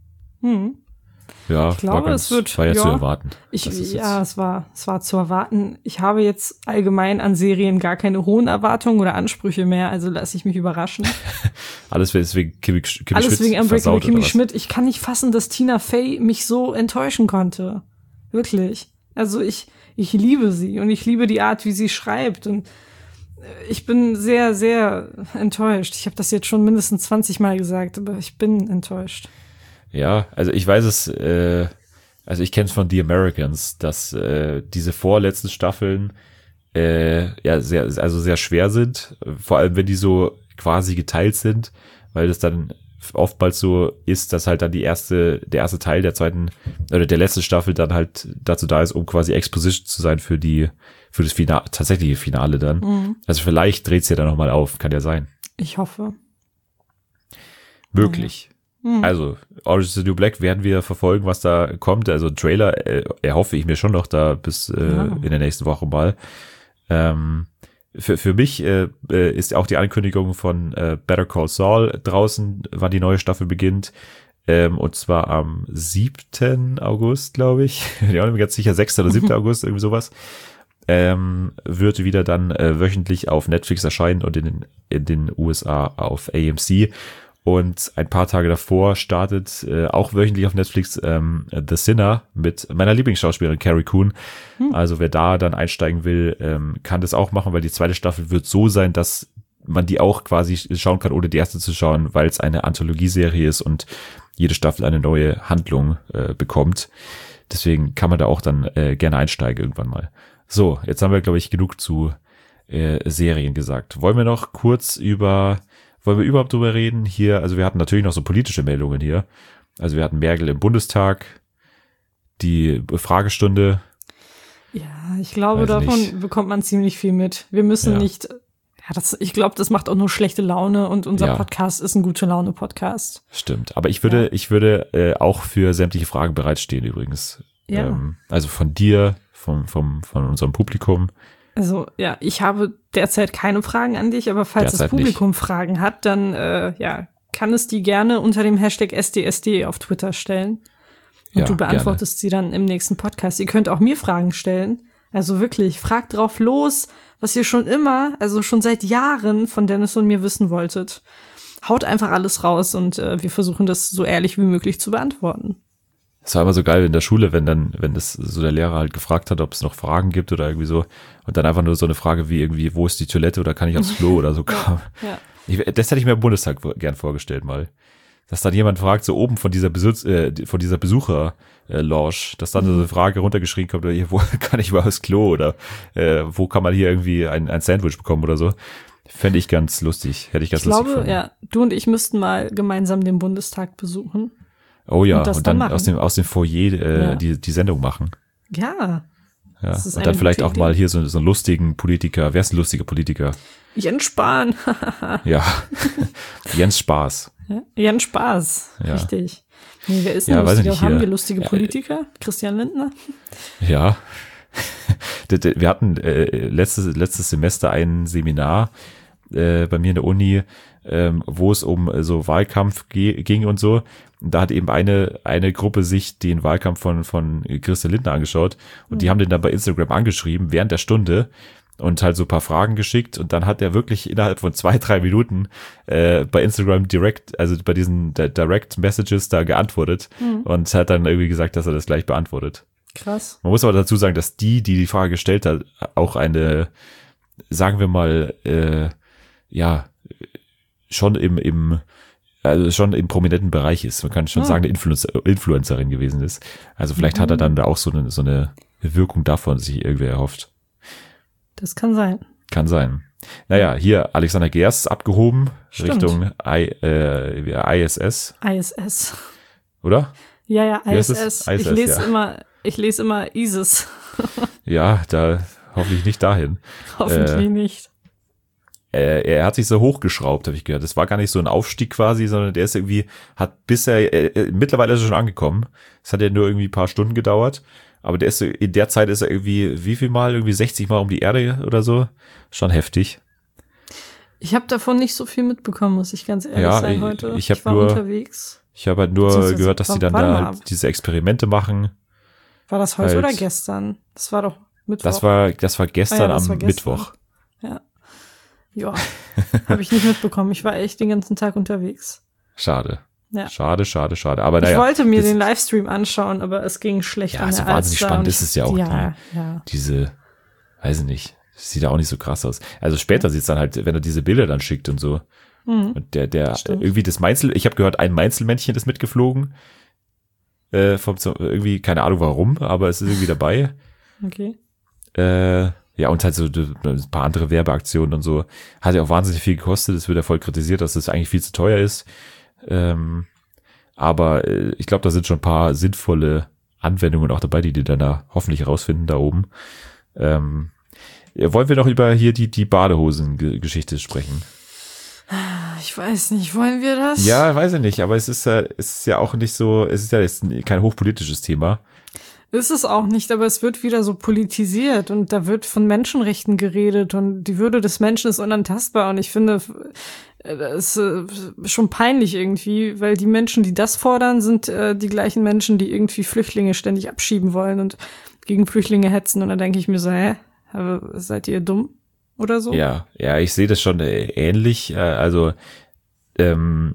Ja, ich glaube, war ja zu erwarten. Es war zu erwarten. Ich habe jetzt allgemein an Serien gar keine hohen Erwartungen oder Ansprüche mehr, also lasse ich mich überraschen. Alles wegen Kimmy Schmidt. Alles wegen Unbreakable Kimmy Schmidt. Ich kann nicht fassen, dass Tina Fey mich so enttäuschen konnte. Wirklich. Also ich liebe sie und ich liebe die Art, wie sie schreibt und ich bin sehr, sehr enttäuscht. Ich habe das jetzt schon mindestens 20 Mal gesagt, aber ich bin enttäuscht. Ja, also ich weiß es, also ich kenne es von The Americans, dass diese vorletzten Staffeln sehr schwer sind, vor allem wenn die so quasi geteilt sind, weil das dann oftmals so ist, dass halt dann der erste Teil der zweiten oder der letzten Staffel dann halt dazu da ist, um quasi Exposition zu sein für das tatsächliche Finale dann. Also vielleicht dreht es ja dann nochmal auf, kann ja sein. Ich hoffe. Möglich. Also, Orange is the New Black werden wir verfolgen, was da kommt. Also ein Trailer erhoffe ich mir schon noch da bis in der nächsten Woche mal. Für mich ist auch die Ankündigung von Better Call Saul draußen, wann die neue Staffel beginnt. Und zwar am 7. August, glaube ich. Ich bin auch nicht mehr ganz sicher, 6. oder 7. August, irgendwie sowas. Wird wieder dann wöchentlich auf Netflix erscheinen und in den USA auf AMC. Und ein paar Tage davor startet auch wöchentlich auf Netflix The Sinner mit meiner Lieblingsschauspielerin Carrie Coon. Also wer da dann einsteigen will, kann das auch machen, weil die zweite Staffel wird so sein, dass man die auch quasi schauen kann, ohne die erste zu schauen, weil es eine Anthologieserie ist und jede Staffel eine neue Handlung bekommt. Deswegen kann man da auch dann gerne einsteigen irgendwann mal. So, jetzt haben wir, glaube ich, genug zu Serien gesagt. Wollen wir überhaupt drüber reden? Hier, also wir hatten natürlich noch so politische Meldungen hier. Also wir hatten Merkel im Bundestag, die Fragestunde. Ja, ich glaube, davon bekommt man ziemlich viel mit. Wir müssen nicht, ich glaube, das macht auch nur schlechte Laune und unser Podcast ist ein gute Laune-Podcast. Stimmt, aber ich würde auch für sämtliche Fragen bereitstehen übrigens. Ja. Also von dir, von unserem Publikum. Also ja, ich habe derzeit keine Fragen an dich, aber falls das Publikum nicht Fragen hat, dann kann es die gerne unter dem Hashtag SDSD auf Twitter stellen. Und du beantwortest sie dann im nächsten Podcast. Ihr könnt auch mir Fragen stellen. Also wirklich, fragt drauf los, was ihr schon seit Jahren von Dennis und mir wissen wolltet. Haut einfach alles raus und wir versuchen das so ehrlich wie möglich zu beantworten. Es war immer so geil in der Schule, wenn das so der Lehrer halt gefragt hat, ob es noch Fragen gibt oder irgendwie so. Und dann einfach nur so eine Frage wie irgendwie, wo ist die Toilette oder kann ich aufs Klo oder so kam. Ja. Das hätte ich mir im Bundestag gern vorgestellt mal. Dass dann jemand fragt, so oben von dieser Besucher-Lounge, dass dann so eine Frage runtergeschrieben kommt, oder wo kann ich mal aufs Klo oder wo kann man hier irgendwie ein Sandwich bekommen oder so. Fände ich ganz lustig. Hätte ich ganz lustig gefunden. Ich glaube, du und ich müssten mal gemeinsam den Bundestag besuchen. Oh ja, das und dann dann aus dem Foyer Ja. die Sendung machen. Ja. Ja. Das ist Und eine dann vielleicht gute auch mal hier so einen lustigen Politiker. Wer ist ein lustiger Politiker? Jens Spahn. Ja, Jens Spaß. Ja, Jens Spaß. Ja. Richtig. Nee, wer ist Ja, denn weiß ich lustiger? nicht, Haben hier. wir lustige Politiker? Christian Lindner? Ja. Wir hatten letztes Semester ein Seminar bei mir in der Uni, wo es um so Wahlkampf ging und so. Und da hat eben eine Gruppe sich den Wahlkampf von Christian Lindner angeschaut und die haben den dann bei Instagram angeschrieben während der Stunde und halt so ein paar Fragen geschickt und dann hat er wirklich innerhalb von 2-3 Minuten bei Instagram direkt, also bei diesen Direct Messages da geantwortet und hat dann irgendwie gesagt, dass er das gleich beantwortet. Krass. Man muss aber dazu sagen, dass die Frage gestellt hat, auch eine, sagen wir mal, schon im prominenten Bereich ist. Man kann schon sagen, eine Influencerin gewesen ist. Also vielleicht hat er dann da auch so eine Wirkung davon sich irgendwie erhofft. Das kann sein. Kann sein. Naja, hier Alexander Gerst abgehoben Stimmt. Richtung ISS, ISS. oder? Ja, Wie heißt ISS. es? ISS, Ich lese immer ISIS. Ja, da hoffentlich nicht dahin. Hoffentlich nicht. Er hat sich so hochgeschraubt, habe ich gehört. Das war gar nicht so ein Aufstieg quasi, sondern der ist irgendwie, mittlerweile ist er schon angekommen. Es hat ja nur irgendwie ein paar Stunden gedauert. Aber in der Zeit ist er irgendwie, wie viel Mal? Irgendwie 60 Mal um die Erde oder so. Schon heftig. Ich habe davon nicht so viel mitbekommen, muss ich ganz ehrlich sein heute. Ich war nur unterwegs. Ich habe halt nur Beziehungsweise, gehört, dass die dann warte da mal. halt diese Experimente machen. War das heute halt- oder gestern? Das war doch Mittwoch. Das war gestern das am war gestern. Mittwoch. Ja, habe ich nicht mitbekommen. Ich war echt den ganzen Tag unterwegs. Schade. Ja. Schade. Aber naja. Ich wollte mir das- den Livestream anschauen, aber es ging schlecht Ja, an so der wahnsinnig Alster spannend und ist es ja auch Ja. diese, weiß ich nicht, das sieht ja auch nicht so krass aus. Also später sieht's dann halt, wenn er diese Bilder dann schickt und so. Und der Stimmt. irgendwie ich habe gehört, ein Mainzelmännchen ist mitgeflogen. Irgendwie, keine Ahnung warum, aber es ist irgendwie dabei. Okay. Ja, und halt so ein paar andere Werbeaktionen und so. Hat ja auch wahnsinnig viel gekostet. Es wird ja voll kritisiert, dass das eigentlich viel zu teuer ist. Aber ich glaube, da sind schon ein paar sinnvolle Anwendungen auch dabei, die dann da hoffentlich rausfinden da oben. Wollen wir noch über hier die Badehosen-Geschichte sprechen? Ich weiß nicht, wollen wir das? Ja, weiß ich nicht, aber es ist ja auch nicht so, es ist ja jetzt kein hochpolitisches Thema. Ist es auch nicht, aber es wird wieder so politisiert und da wird von Menschenrechten geredet und die Würde des Menschen ist unantastbar und ich finde, das ist schon peinlich irgendwie, weil die Menschen, die das fordern, sind die gleichen Menschen, die irgendwie Flüchtlinge ständig abschieben wollen und gegen Flüchtlinge hetzen und dann denke ich mir so, aber seid ihr dumm oder so? Ja, ich sehe das schon ähnlich. Man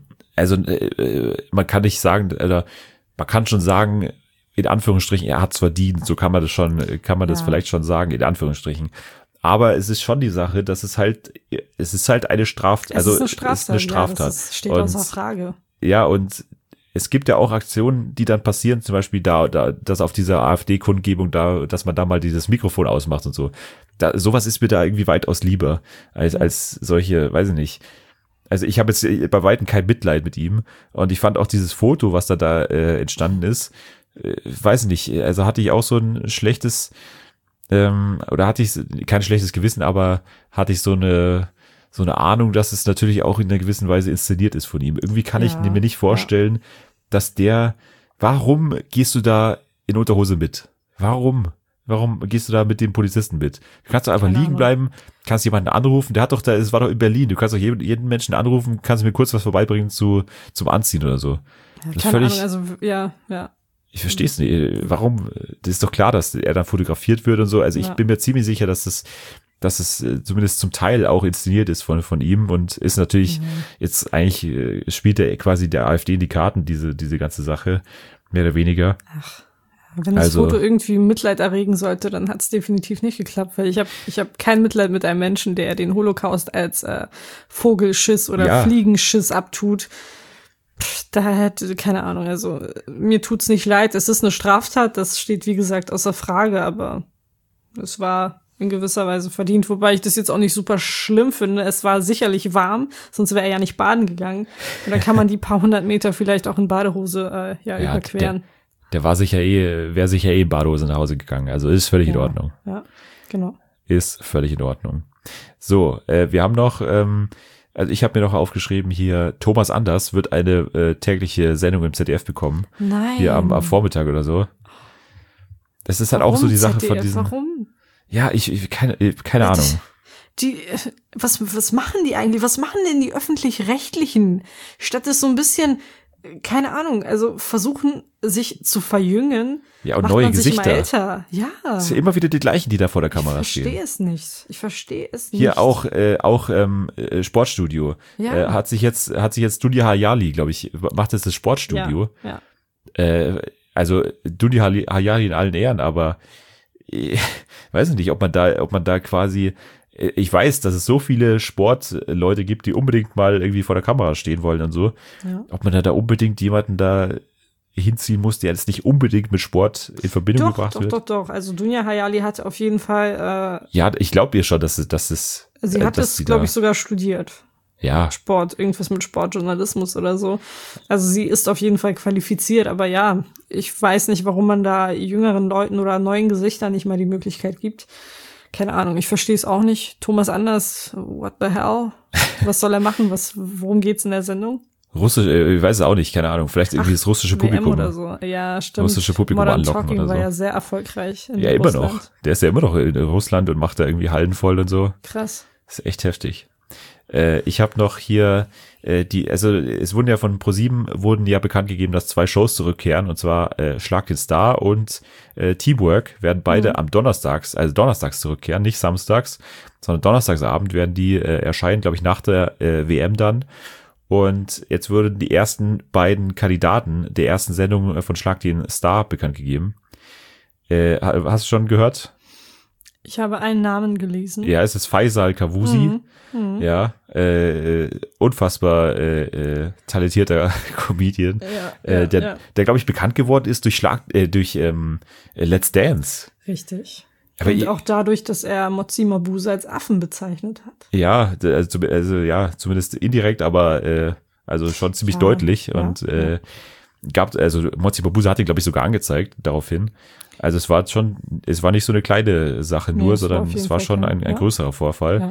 kann nicht sagen, oder man kann schon sagen, in Anführungsstrichen, er hat's verdient. So kann man das vielleicht schon sagen, in Anführungsstrichen. Aber es ist schon die Sache, dass es ist halt eine Straftat. Es ist eine Straftat. Es ist eine Straftat. Das steht außer Frage. Ja, und es gibt ja auch Aktionen, die dann passieren, zum Beispiel dass auf dieser AfD-Kundgebung dass man da mal dieses Mikrofon ausmacht und so. Sowas ist mir da irgendwie weitaus lieber als solche, weiß ich nicht. Also ich habe jetzt bei Weitem kein Mitleid mit ihm und ich fand auch dieses Foto, was da entstanden ist, weiß nicht, also hatte ich auch so ein schlechtes, oder hatte ich kein schlechtes Gewissen, aber hatte ich so eine Ahnung, dass es natürlich auch in einer gewissen Weise inszeniert ist von ihm. Irgendwie kann ich mir nicht vorstellen, dass warum gehst du da in Unterhose mit? Warum gehst du da mit dem Polizisten mit? Du kannst doch einfach liegen bleiben, kannst jemanden anrufen, es war doch in Berlin, du kannst doch jeden Menschen anrufen, kannst mir kurz was vorbeibringen zum Anziehen oder so. Das ist völlig, ich verstehe es nicht. Warum? Das ist doch klar, dass er dann fotografiert wird und so. Also ich bin mir ziemlich sicher, dass es zumindest zum Teil auch inszeniert ist von ihm und ist natürlich jetzt eigentlich spielt er quasi der AfD in die Karten, diese ganze Sache, mehr oder weniger. Wenn das Foto irgendwie Mitleid erregen sollte, dann hat es definitiv nicht geklappt, weil ich hab kein Mitleid mit einem Menschen, der den Holocaust als Vogelschiss oder Fliegenschiss abtut. Da hätte, keine Ahnung, also mir tut's nicht leid. Es ist eine Straftat, das steht wie gesagt außer Frage, aber es war in gewisser Weise verdient, wobei ich das jetzt auch nicht super schlimm finde. Es war sicherlich warm, sonst wäre er ja nicht baden gegangen. Und dann kann man die paar 100 Meter vielleicht auch in Badehose überqueren. Der wäre sicher in Badehose nach Hause gegangen. Also ist völlig in Ordnung. Ja, genau. Ist völlig in Ordnung. So, wir haben noch, also ich habe mir noch aufgeschrieben hier, Thomas Anders wird eine tägliche Sendung im ZDF bekommen. Nein. Hier am Vormittag oder so. Das ist halt auch so die Sache von diesen. Warum? Ja, keine Ahnung. Was machen die eigentlich? Was machen denn die Öffentlich-Rechtlichen? Statt es so ein bisschen, keine Ahnung, also versuchen, sich zu verjüngen. Ja, und neue Gesichter. Immer älter. Ja. Es sind immer wieder die gleichen, die da vor der Kamera stehen. Ich verstehe es nicht. Hier auch Sportstudio. Ja. Hat sich jetzt Dunia Hayali, glaube ich, macht jetzt das Sportstudio. Ja. Also Dunia Hayali in allen Ehren, aber weiß nicht, ob man da quasi, ich weiß, dass es so viele Sportleute gibt, die unbedingt mal irgendwie vor der Kamera stehen wollen und so, ob man da unbedingt jemanden da hinziehen muss, der jetzt nicht unbedingt mit Sport in Verbindung gebracht wird. Doch. Also Dunia Hayali hat auf jeden Fall ja, ich glaube ihr schon, dass es sie hat das, glaube ich, sogar studiert. Ja. Sport, irgendwas mit Sportjournalismus oder so. Also sie ist auf jeden Fall qualifiziert, aber ja, ich weiß nicht, warum man da jüngeren Leuten oder neuen Gesichtern nicht mal die Möglichkeit gibt. Keine Ahnung, ich verstehe es auch nicht. Thomas Anders, what the hell? Was soll er machen? Worum geht's in der Sendung? Russisch, ich weiß es auch nicht, keine Ahnung. Vielleicht irgendwie das russische Publikum. WM oder so. Ja, stimmt. Russische Publikum Modern anlocken Talking oder so. war ja sehr erfolgreich in ja, immer Russland. noch. Der ist ja immer noch in Russland und macht da irgendwie Hallen voll und so. Krass. Das ist echt heftig. Ich habe noch hier es wurden ja von ProSieben wurden ja bekannt gegeben, dass 2 Shows zurückkehren, und zwar Schlag den Star und Teamwork werden beide am donnerstags zurückkehren, nicht samstags, sondern donnerstagsabend werden die erscheinen, glaube ich, nach der WM dann. Und jetzt wurden die ersten beiden Kandidaten der ersten Sendung von Schlag den Star bekannt gegeben. Hast du schon gehört? Ich habe einen Namen gelesen. Ja, es ist Faisal Kavusi. Ja, unfassbar talentierter Comedian, der glaube ich bekannt geworden ist durch Let's Dance. Richtig. Aber und auch dadurch, dass er Motsi Mabuse als Affen bezeichnet hat. Ja, also ja, zumindest indirekt, aber also schon ziemlich deutlich. Ja, und Motsi Mabuse hat ihn, glaube ich, sogar angezeigt daraufhin. Also es war nicht so eine kleine Sache nur, sondern es war schon ein größerer Vorfall.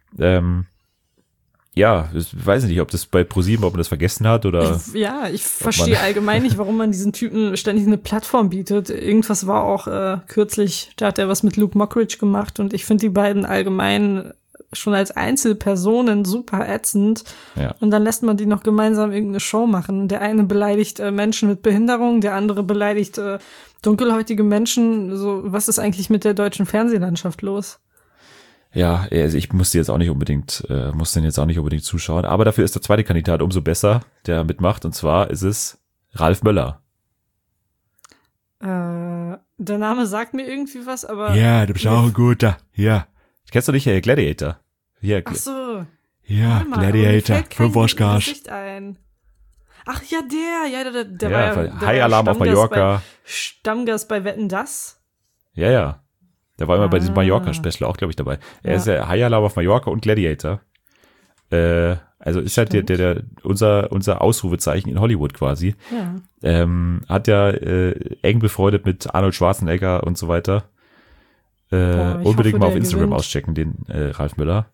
Ja. Ich weiß nicht, ob das bei ProSieben, ob man das vergessen hat oder. Ich verstehe allgemein nicht, warum man diesen Typen ständig eine Plattform bietet. Irgendwas war auch kürzlich, da hat er was mit Luke Mockridge gemacht, und ich finde die beiden allgemein schon als Einzelpersonen super ätzend. Ja. Und dann lässt man die noch gemeinsam irgendeine Show machen. Der eine beleidigt Menschen mit Behinderung, der andere beleidigt dunkelhäutige Menschen. So, was ist eigentlich mit der deutschen Fernsehlandschaft los? Ja, also ich muss den jetzt auch nicht unbedingt zuschauen, aber dafür ist der zweite Kandidat umso besser, der mitmacht, und zwar ist es Ralf Möller. Der Name sagt mir irgendwie was, aber. Ja, du bist auch ein guter. Ja. Kennst du nicht Gladiator? Ja, ach so. Ja, Gladiator, 5 Oscars. Ach ja, der ja, war ja High Alarm auf Mallorca. Stammgast bei Wetten, dass? Ja. Der war immer bei diesem Mallorca-Special auch, glaube ich, dabei. Er ist ja High Alarm auf Mallorca und Gladiator. Also ist halt unser Ausrufezeichen in Hollywood quasi. Ja. Hat ja eng befreundet mit Arnold Schwarzenegger und so weiter. Unbedingt mal auf Instagram auschecken, den Ralf Möller.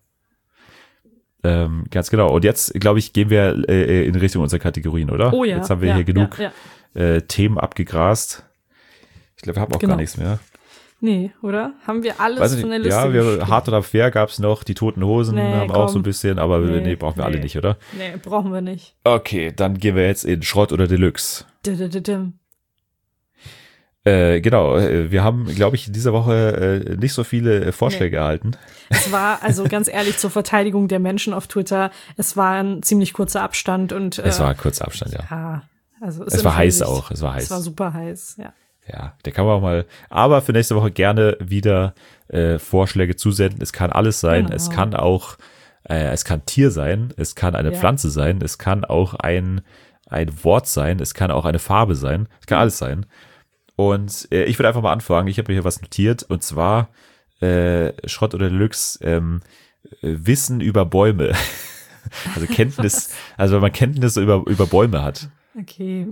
Ganz genau. Und jetzt, glaube ich, gehen wir in Richtung unserer Kategorien, oder? Oh ja. Jetzt haben wir hier genug Themen abgegrast. Ich glaube, wir haben auch gar nichts mehr. Nee, oder? Haben wir alles von der Liste? Ja, Hart oder Fair gab's noch, die Toten Hosen haben auch so ein bisschen, aber brauchen wir alle nicht, oder? Nee, brauchen wir nicht. Okay, dann gehen wir jetzt in Schrott oder Deluxe. Genau, wir haben, glaube ich, in dieser Woche nicht so viele Vorschläge erhalten. Es war, also ganz ehrlich, zur Verteidigung der Menschen auf Twitter, es war ein ziemlich kurzer Abstand und es war ein kurzer Abstand, ja. Ja, also es war heiß auch, es war heiß. Es war super heiß, ja. Ja, der kann man auch mal, aber für nächste Woche gerne wieder Vorschläge zusenden. Es kann alles sein, Es kann auch, es kann Tier sein, es kann eine Pflanze sein, es kann auch ein Wort sein, es kann auch eine Farbe sein, es kann alles sein. Und ich würde einfach mal anfangen, ich habe mir hier was notiert, und zwar Schrott oder Deluxe, Wissen über Bäume. Also Kenntnis, also wenn man Kenntnis über Bäume hat. Okay.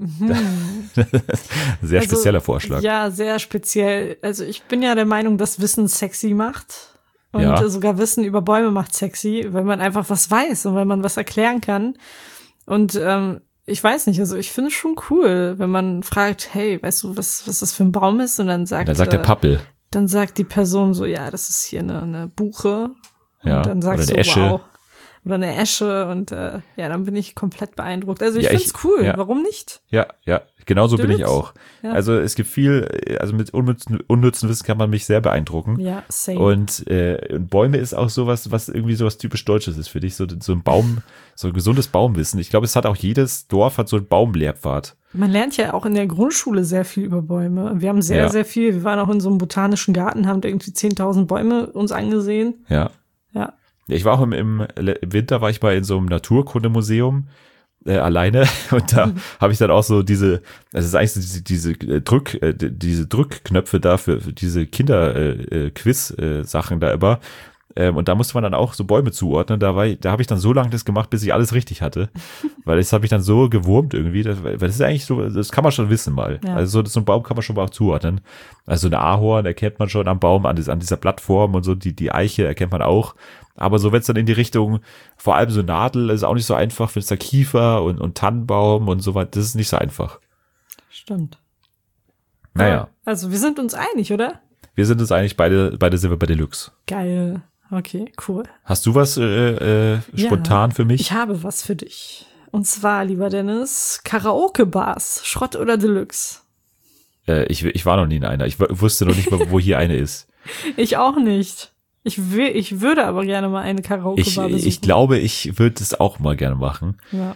Sehr spezieller Vorschlag. Ja, sehr speziell. Also ich bin ja der Meinung, dass Wissen sexy macht. Und Ja. sogar Wissen über Bäume macht sexy, wenn man einfach was weiß und wenn man was erklären kann. Und ich weiß nicht, also ich finde es schon cool, wenn man fragt, hey, weißt du, was das für ein Baum ist? Und dann sagt, Dann sagt der Pappel. dann sagt die Person so, ja, das ist hier eine Buche. Ja, Und dann sagst oder eine du, Esche. wow. Oder eine Esche und ja, dann bin ich komplett beeindruckt. Also ich Ja, finde es cool, ja. Warum nicht? Ja, genauso bin ich Deluxe. auch. Ja. Also es gibt viel, also mit unnützen Wissen kann man mich sehr beeindrucken. Ja, same. Und Bäume ist auch sowas, was irgendwie sowas typisch Deutsches ist für dich. So ein Baum, so ein gesundes Baumwissen. Ich glaube, es hat auch jedes Dorf hat so einen Baumlehrpfad. Man lernt ja auch in der Grundschule sehr viel über Bäume. Wir haben sehr, Ja. sehr viel. Wir waren auch in so einem botanischen Garten, haben da irgendwie 10.000 Bäume uns angesehen. Ja. Ja. Ja, ich war auch im Winter war ich mal in so einem Naturkundemuseum alleine und da habe ich dann auch so das ist eigentlich so diese Drückknöpfe da für diese Kinder-Quiz-Sachen da immer. Und da musste man dann auch so Bäume zuordnen. Da habe ich dann so lange das gemacht, bis ich alles richtig hatte. Weil das habe ich dann so gewurmt irgendwie. Weil das ist eigentlich so, das kann man schon wissen mal. Ja. Also so ein Baum kann man schon mal zuordnen. Also eine Ahorn erkennt man schon am Baum, an dieser Blattform und so. Die Eiche erkennt man auch. Aber so, wenn es dann in die Richtung, vor allem so Nadel, ist auch nicht so einfach. Wenn es da Kiefer und Tannenbaum und so weiter, das ist nicht so einfach. Stimmt. Naja, Also wir sind uns einig, oder? wir sind uns eigentlich beide sind wir bei Deluxe. Geil. Okay, cool. Hast du was spontan für mich? Ich habe was für dich. Und zwar, lieber Dennis, Karaoke-Bars, Schrott oder Deluxe? Ich war noch nie in einer. Ich wusste noch nicht mal, wo hier eine ist. Ich auch nicht. Ich würde aber gerne mal eine Karaoke-Bar besuchen. Ich glaube, ich würde es auch mal gerne machen. Ja.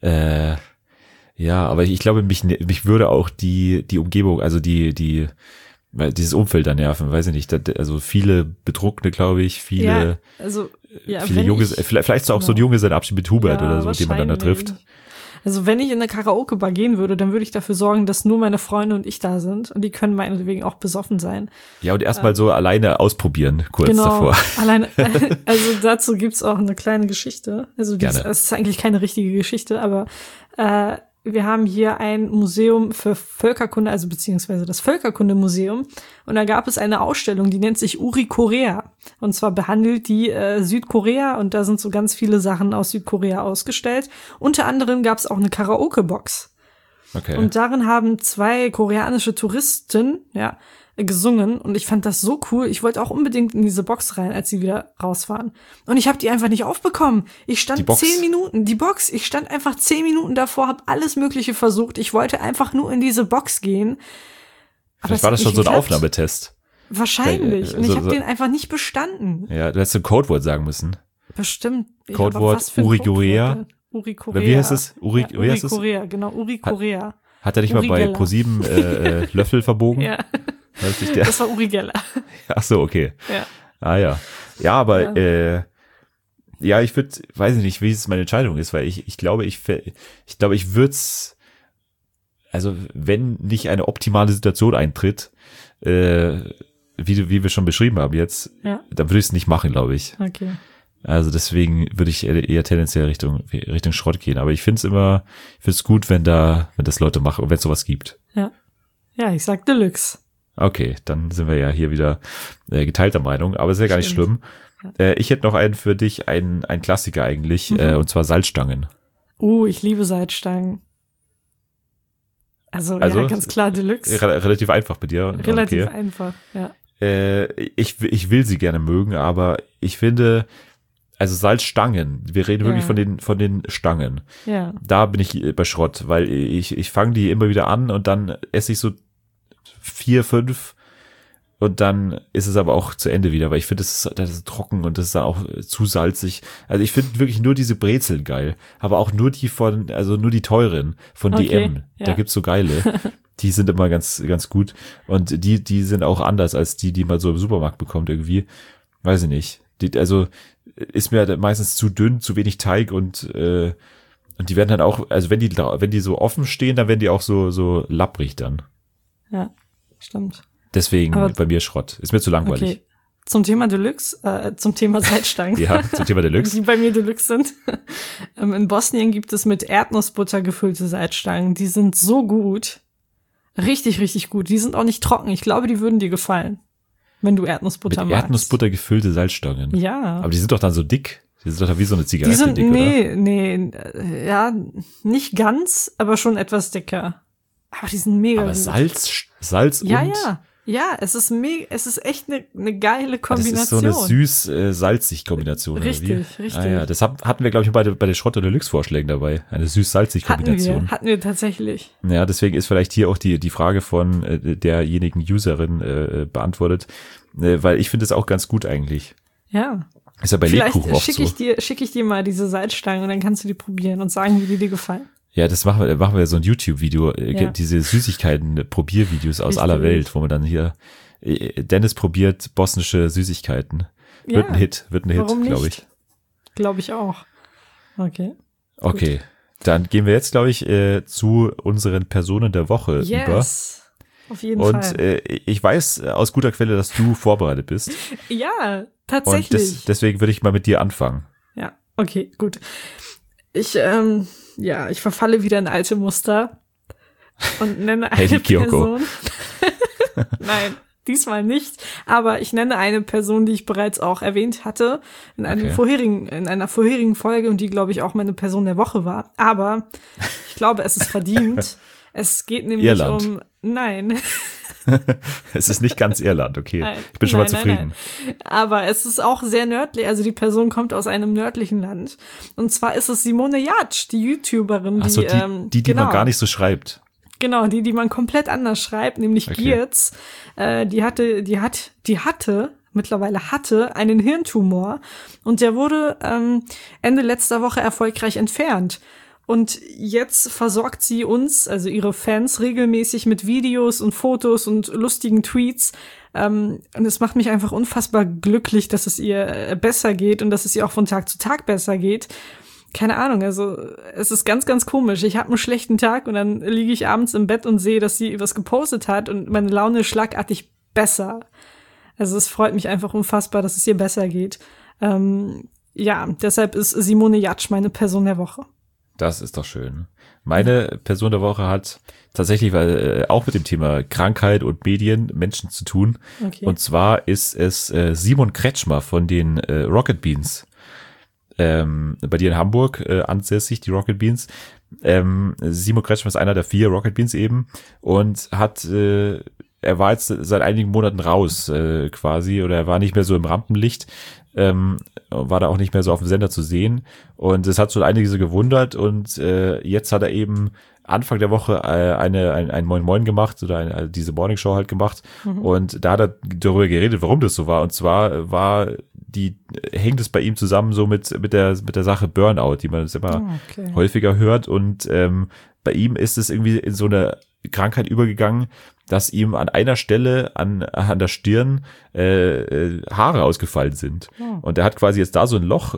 Ja, aber ich glaube, mich würde auch die Umgebung, also dieses Umfeld da nerven, weiß ich nicht. Also viele Betrunkene, glaube ich, viele wenn Junges, vielleicht auch so ein Junggesellenabschied mit Hubert Ja, oder so, den man dann da trifft. wahrscheinlich. Also wenn ich in eine Karaoke-Bar gehen würde, dann würde ich dafür sorgen, dass nur meine Freunde und ich da sind. Und die können meinetwegen auch besoffen sein. Ja, und erstmal so alleine ausprobieren, kurz Genau. davor. Alleine, also dazu gibt's auch eine kleine Geschichte. Also Gerne. es ist eigentlich keine richtige Geschichte, aber wir haben hier ein Museum für Völkerkunde, also beziehungsweise das Völkerkundemuseum. Und da gab es eine Ausstellung, die nennt sich Uri Korea. Und zwar behandelt die Südkorea und da sind so ganz viele Sachen aus Südkorea ausgestellt. Unter anderem gab es auch eine Karaoke-Box. Okay. Und darin haben 2 koreanische Touristen, gesungen und ich fand das so cool. Ich wollte auch unbedingt in diese Box rein, als sie wieder rausfahren. Und ich habe die einfach nicht aufbekommen. Ich stand Die Box? 10 Minuten, ich stand einfach 10 Minuten davor, habe alles Mögliche versucht. Ich wollte einfach nur in diese Box gehen. Aber Vielleicht es war hat das schon nicht so ein geklappt. Aufnahmetest. Wahrscheinlich. Und ich so- habe so- den einfach nicht bestanden. Ja, du hättest ein Codewort sagen müssen. Bestimmt. Ja, Codewort aber was für ein Uri Codewort Korea? denn? Uri Korea. Oder wie heißt es? Uri Uri heißt es? Korea, genau. Uri Korea. Hat er nicht mal Uri bei Geller. ProSieben Löffel verbogen? Ja, Weiß nicht, der- das war Uri Geller. Ach so, okay. Ja. Ah ja. Ja, aber ich weiß ich nicht, wie es meine Entscheidung ist, weil ich glaube, ich würde es, also wenn nicht eine optimale Situation eintritt, wie wir schon beschrieben haben jetzt, Ja. dann würde ich es nicht machen, glaube ich. Okay. Also deswegen würde ich eher tendenziell Richtung Schrott gehen. Aber ich finde es gut, wenn das Leute machen und wenn es sowas gibt. Ja, ich sag Deluxe. Okay, dann sind wir ja hier wieder geteilter Meinung, aber ist ja gar nicht schlimm. Stimmt. Ich hätte noch einen für dich, ein Klassiker eigentlich, und zwar Salzstangen. Ich liebe Salzstangen. Also Also, ja, ganz klar Deluxe. Relativ einfach bei dir. Relativ Okay. einfach, ja. Ich will sie gerne mögen, aber ich finde, also Salzstangen, wir reden wirklich von den Stangen. Ja. Da bin ich bei Schrott, weil ich fange die immer wieder an und dann esse ich so 4, 5 und dann ist es aber auch zu Ende wieder, weil ich finde, das ist trocken und das ist dann auch zu salzig. Also ich finde wirklich nur diese Brezeln geil, aber auch nur die nur die teuren von Okay, DM. ja. Da gibt's so geile. Die sind immer ganz, ganz gut und die sind auch anders als die man so im Supermarkt bekommt irgendwie. Weiß ich nicht. Also ist mir meistens zu dünn, zu wenig Teig und die werden dann auch, also wenn die so offen stehen, dann werden die auch so lapprig dann. Ja, stimmt. Deswegen Aber- bei mir Schrott. Ist mir zu langweilig. Okay. zum Thema Deluxe, zum Thema Salzstangen. Ja, zum Thema Deluxe. Die bei mir Deluxe sind. In Bosnien gibt es mit Erdnussbutter gefüllte Salzstangen. Die sind so gut. Richtig, richtig gut. Die sind auch nicht trocken. Ich glaube, die würden dir gefallen, wenn du Erdnussbutter Mit magst. Erdnussbutter gefüllte Salzstangen. Ja. Aber die sind doch dann so dick. Die sind doch wie so eine Zigarette Die sind, dick, oder? ja, nicht ganz, aber schon etwas dicker. Aber die sind mega Aber gut. Salz Ja, und... ja. Ja, es ist echt eine geile Das ist so Kombination. eine süß-salzig Kombination. oder Richtig, wie? richtig. Ah, ja, das hatten wir, glaube ich, bei den Schrott- oder Deluxe-Vorschlägen dabei. Eine süß-salzig Kombination. Hatten wir tatsächlich. Ja, deswegen ist vielleicht hier auch die Frage von derjenigen Userin beantwortet, weil ich finde es auch ganz gut eigentlich. Ja. Ist ja bei Vielleicht Lebkuchen oft so. schicke ich dir mal diese Salzstangen und dann kannst du die probieren und sagen, wie die dir gefallen. Ja, das machen wir so ein YouTube-Video, Ja. diese Süßigkeiten-Probiervideos aus Richtig. aller Welt, wo man dann hier, Dennis probiert bosnische Süßigkeiten. Wird Ja. ein Hit, Warum glaube nicht? ich. Glaube ich auch. Okay. Okay, dann gehen wir jetzt, glaube ich, zu unseren Personen der Woche über. Yes. Auf jeden Und Fall. ich weiß aus guter Quelle, dass du vorbereitet bist. Ja, Und tatsächlich. deswegen würde ich mal mit dir anfangen. Ja, okay, gut. Ich verfalle wieder in alte Muster und nenne eine Heidi Kyoko. Person. Nein, diesmal nicht. Aber ich nenne eine Person, die ich bereits auch erwähnt hatte in einer vorherigen Folge und die, glaube ich, auch meine Person der Woche war. Aber ich glaube, es ist verdient. Es geht nämlich Irland. Nein. Es ist nicht ganz Irland, okay. Nein, Ich bin schon mal nein, zufrieden. Nein. Aber es ist auch sehr nördlich, also die Person kommt aus einem nördlichen Land. Und zwar ist es Simone Jatsch, die YouTuberin, Ach so, die genau, man gar nicht so schreibt. Genau, die man komplett anders schreibt, nämlich Okay. Giertz. Mittlerweile hatte einen Hirntumor und der wurde Ende letzter Woche erfolgreich entfernt. Und jetzt versorgt sie uns, also ihre Fans, regelmäßig mit Videos und Fotos und lustigen Tweets. Und es macht mich einfach unfassbar glücklich, dass es ihr besser geht und dass es ihr auch von Tag zu Tag besser geht. Keine Ahnung, also es ist ganz, ganz komisch. Ich habe einen schlechten Tag und dann liege ich abends im Bett und sehe, dass sie was gepostet hat und meine Laune ist schlagartig besser. Also es freut mich einfach unfassbar, dass es ihr besser geht. Deshalb ist Simone Jatsch meine Person der Woche. Das ist doch schön. Meine Person der Woche hat tatsächlich auch mit dem Thema Krankheit und Medien, Menschen zu tun. Okay. Und zwar ist es Simon Kretschmer von den Rocket Beans. Bei dir in Hamburg ansässig, die Rocket Beans. Simon Kretschmer ist einer der 4 Rocket Beans eben und er war jetzt seit einigen Monaten raus quasi, oder er war nicht mehr so im Rampenlicht, war da auch nicht mehr so auf dem Sender zu sehen, und es hat so einige so gewundert, und jetzt hat er eben Anfang der Woche ein Moin Moin gemacht, oder diese Morning Show halt gemacht, und da hat er darüber geredet, warum das so war, und zwar hängt es bei ihm zusammen so mit der Sache Burnout, die man jetzt immer häufiger hört, und bei ihm ist es irgendwie in so eine Krankheit übergegangen, dass ihm an einer Stelle an der Stirn Haare ausgefallen sind. Oh. Und er hat quasi jetzt da so ein Loch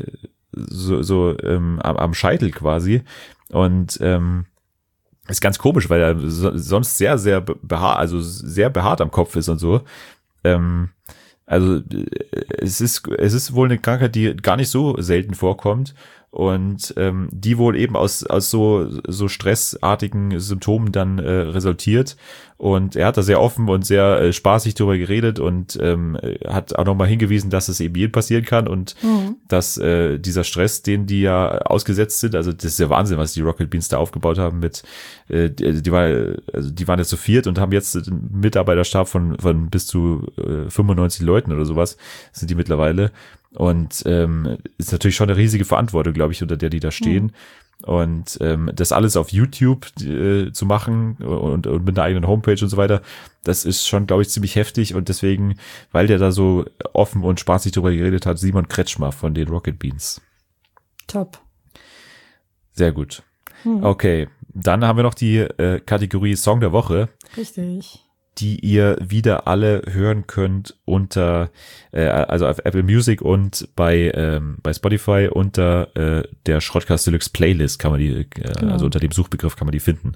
am Scheitel quasi. Und ist ganz komisch, weil er sonst sehr, sehr behaart am Kopf ist und so. Also es ist wohl eine Krankheit, die gar nicht so selten vorkommt. Und die wohl eben aus so stressartigen Symptomen dann resultiert. Und er hat da sehr offen und sehr spaßig darüber geredet und hat auch nochmal hingewiesen, dass es eben jedem passieren kann und dass dieser Stress, den die ja ausgesetzt sind, also das ist ja Wahnsinn, was die Rocket Beans da aufgebaut haben die waren jetzt zu 4 und haben jetzt einen Mitarbeiterstab von bis zu 95 Leuten oder sowas, sind die mittlerweile. Und ist natürlich schon eine riesige Verantwortung, glaube ich, unter der die da stehen. Und das alles auf YouTube zu machen und mit einer eigenen Homepage und so weiter, das ist schon, glaube ich, ziemlich heftig. Und deswegen, weil der da so offen und spaßig drüber geredet hat, Simon Kretschmer von den Rocket Beans. Top. Sehr gut. Okay, dann haben wir noch die Kategorie Song der Woche. Richtig. Die ihr wieder alle hören könnt unter, also auf Apple Music und bei Spotify unter der Schrottcast Deluxe Playlist kann man die, Genau. also unter dem Suchbegriff kann man die finden.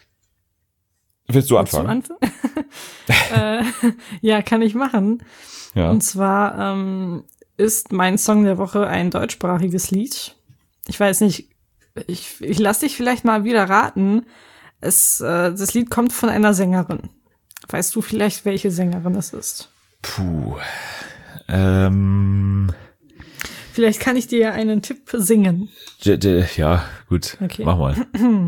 Willst du anfangen? Ja, kann ich machen. Ja. Und zwar ist mein Song der Woche ein deutschsprachiges Lied. Ich weiß nicht, ich lasse dich vielleicht mal wieder raten. Das Lied kommt von einer Sängerin. Weißt du vielleicht, welche Sängerin es ist? Puh. Vielleicht kann ich dir ja einen Tipp singen. Ja, gut. Okay. Mach mal.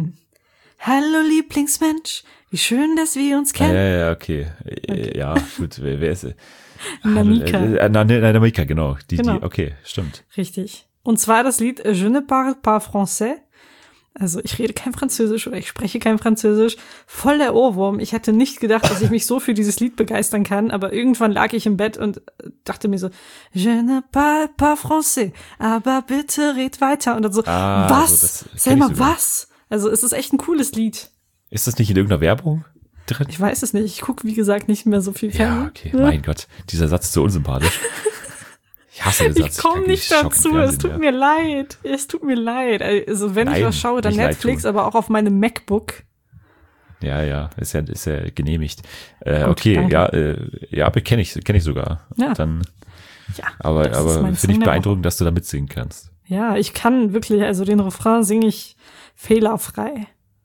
Hallo Lieblingsmensch, wie schön, dass wir uns kennen. Ja, okay. Ja, gut. Wer ist es? Namika. Namika, genau. Genau. Okay, stimmt. Richtig. Und zwar das Lied Je ne parle pas français. Also ich rede kein Französisch oder ich spreche kein Französisch. Voll der Ohrwurm. Ich hätte nicht gedacht, dass ich mich so für dieses Lied begeistern kann, aber irgendwann lag ich im Bett und dachte mir so, Je ne parle pas français, aber bitte red weiter. Und dann so, was? Selma, was? Also es ist echt ein cooles Lied. Ist das nicht in irgendeiner Werbung drin? Ich weiß es nicht. Ich gucke, wie gesagt, nicht mehr so viel Fern. Ja, okay. Mein Gott, dieser Satz ist so unsympathisch. Ich hasse den Satz. Ich komme nicht dazu. Es tut mir leid. Es tut mir leid. Also wenn ich was schaue, dann Netflix, aber auch auf meinem MacBook. Ja, ist ja genehmigt. Okay, danke. Ja, kenn ich sogar. Ja. Dann, ja, aber finde ich beeindruckend, dass du da mitsingen kannst. Ja, ich kann wirklich, also den Refrain singe ich fehlerfrei.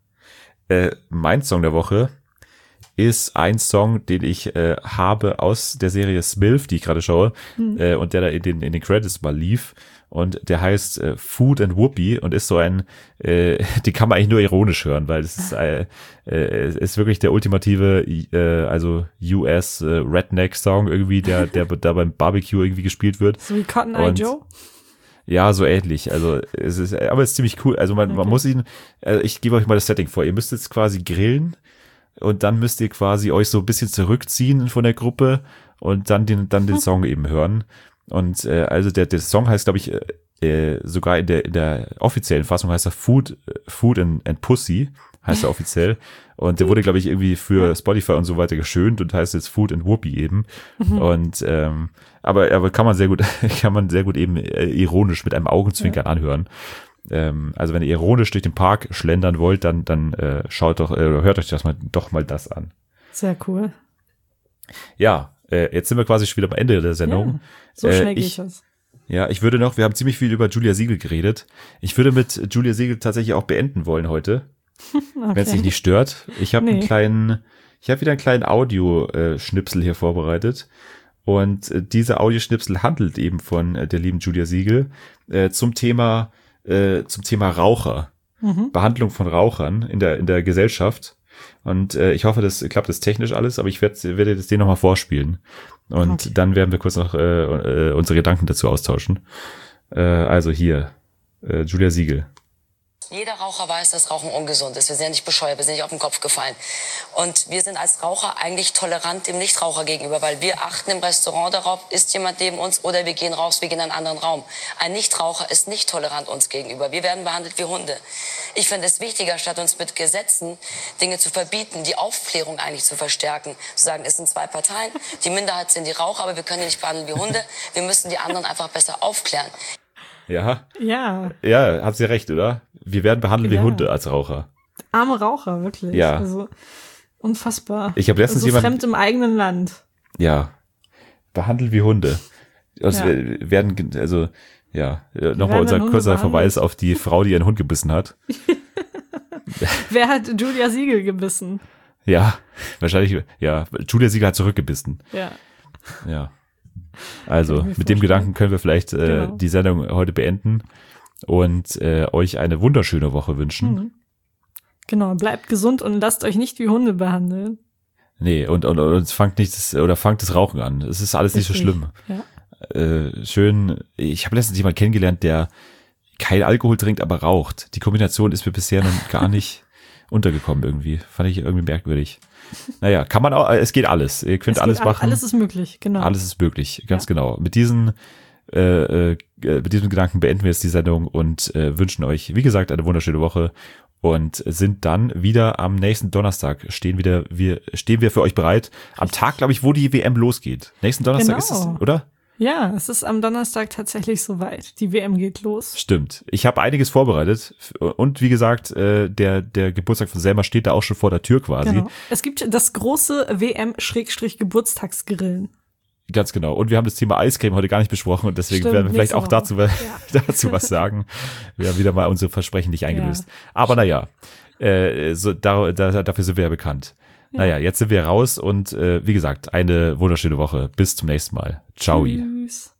Mein Song der Woche ist ein Song, den ich habe aus der Serie Smilf, die ich gerade schaue, und der da in den Credits mal lief. Und der heißt Food and Whoopi und ist so ein, die kann man eigentlich nur ironisch hören, weil es ist wirklich der ultimative, also US Redneck-Song irgendwie, der da beim Barbecue irgendwie gespielt wird. So wie Cotton Eye Joe? Ja, so ähnlich. Also aber es ist ziemlich cool. Also man muss ihn, ich gebe euch mal das Setting vor. Ihr müsst jetzt quasi grillen und dann müsst ihr quasi euch so ein bisschen zurückziehen von der Gruppe und dann den Song eben hören. Und also der Song heißt, glaube ich, sogar in der offiziellen Fassung heißt er Food and Pussy, heißt er offiziell. Und der wurde, glaube ich, irgendwie für Spotify und so weiter geschönt und heißt jetzt Food and Whoopi eben. Und aber kann man sehr gut eben ironisch mit einem Augenzwinkern anhören. Also wenn ihr ironisch durch den Park schlendern wollt, dann hört euch doch mal das an. Sehr cool. Ja, jetzt sind wir quasi schon wieder am Ende der Sendung. Ja, so schnell geht das. Ja, wir haben ziemlich viel über Julia Siegel geredet. Ich würde mit Julia Siegel tatsächlich auch beenden wollen heute. Okay. Wenn es dich nicht stört. Ich habe wieder einen kleinen Audioschnipsel hier vorbereitet. Und dieser Audioschnipsel handelt eben von der lieben Julia Siegel zum Thema Raucher. Behandlung von Rauchern in der Gesellschaft. Und ich hoffe, das klappt das technisch alles, aber ich werde das dir nochmal vorspielen. Und dann werden wir kurz noch unsere Gedanken dazu austauschen. Also hier, Julia Siegel. Jeder Raucher weiß, dass Rauchen ungesund ist. Wir sind ja nicht bescheuert, wir sind nicht auf den Kopf gefallen. Und wir sind als Raucher eigentlich tolerant dem Nichtraucher gegenüber, weil wir achten im Restaurant darauf, ist jemand neben uns oder wir gehen raus, wir gehen in einen anderen Raum. Ein Nichtraucher ist nicht tolerant uns gegenüber. Wir werden behandelt wie Hunde. Ich finde es wichtiger, statt uns mit Gesetzen Dinge zu verbieten, die Aufklärung eigentlich zu verstärken. Zu sagen, es sind zwei Parteien, die Minderheit sind die Raucher, aber wir können die nicht behandeln wie Hunde. Wir müssen die anderen einfach besser aufklären. Ja. Ja. Ja, habt ihr recht, oder? Wir werden behandelt wie Hunde als Raucher. Arme Raucher, wirklich. Ja. Also, unfassbar. Ich habe letztens fremd im eigenen Land. Ja. Behandelt wie Hunde. Nochmal unser kurzer Verweis auf die Frau, die ihren Hund gebissen hat. Wer hat Julia Siegel gebissen? Ja, wahrscheinlich, ja. Julia Siegel hat zurückgebissen. Ja. Also, mit dem Gedanken können wir vielleicht die Sendung heute beenden und euch eine wunderschöne Woche wünschen. Genau, bleibt gesund und lasst euch nicht wie Hunde behandeln. Nee, und fangt das Rauchen an. Es ist alles nicht so schlimm. Ja. Schön, ich habe letztens jemanden kennengelernt, der kein Alkohol trinkt, aber raucht. Die Kombination ist mir bisher noch gar nicht untergekommen irgendwie. Fand ich irgendwie merkwürdig. Naja, kann man auch, es geht alles. Ihr könnt alles machen. Alles ist möglich, genau. Alles ist möglich, ganz genau. Mit diesem Gedanken beenden wir jetzt die Sendung und wünschen euch, wie gesagt, eine wunderschöne Woche und sind dann wieder am nächsten Donnerstag, stehen wir für euch bereit. Am Tag, glaube ich, wo die WM losgeht. Nächsten Donnerstag ist es, oder? Ja, es ist am Donnerstag tatsächlich soweit. Die WM geht los. Stimmt. Ich habe einiges vorbereitet und wie gesagt, der Geburtstag von Selma steht da auch schon vor der Tür quasi. Genau. Es gibt das große WM-Geburtstagsgrillen. Ganz genau. Und wir haben das Thema Eiscreme heute gar nicht besprochen und deswegen Stimmt, werden wir vielleicht auch nächste Woche. dazu was sagen. Wir haben wieder mal unsere Versprechen nicht eingelöst. Aber naja, dafür sind wir ja bekannt. Naja, jetzt sind wir raus und wie gesagt, eine wunderschöne Woche. Bis zum nächsten Mal. Ciao. Tschüss.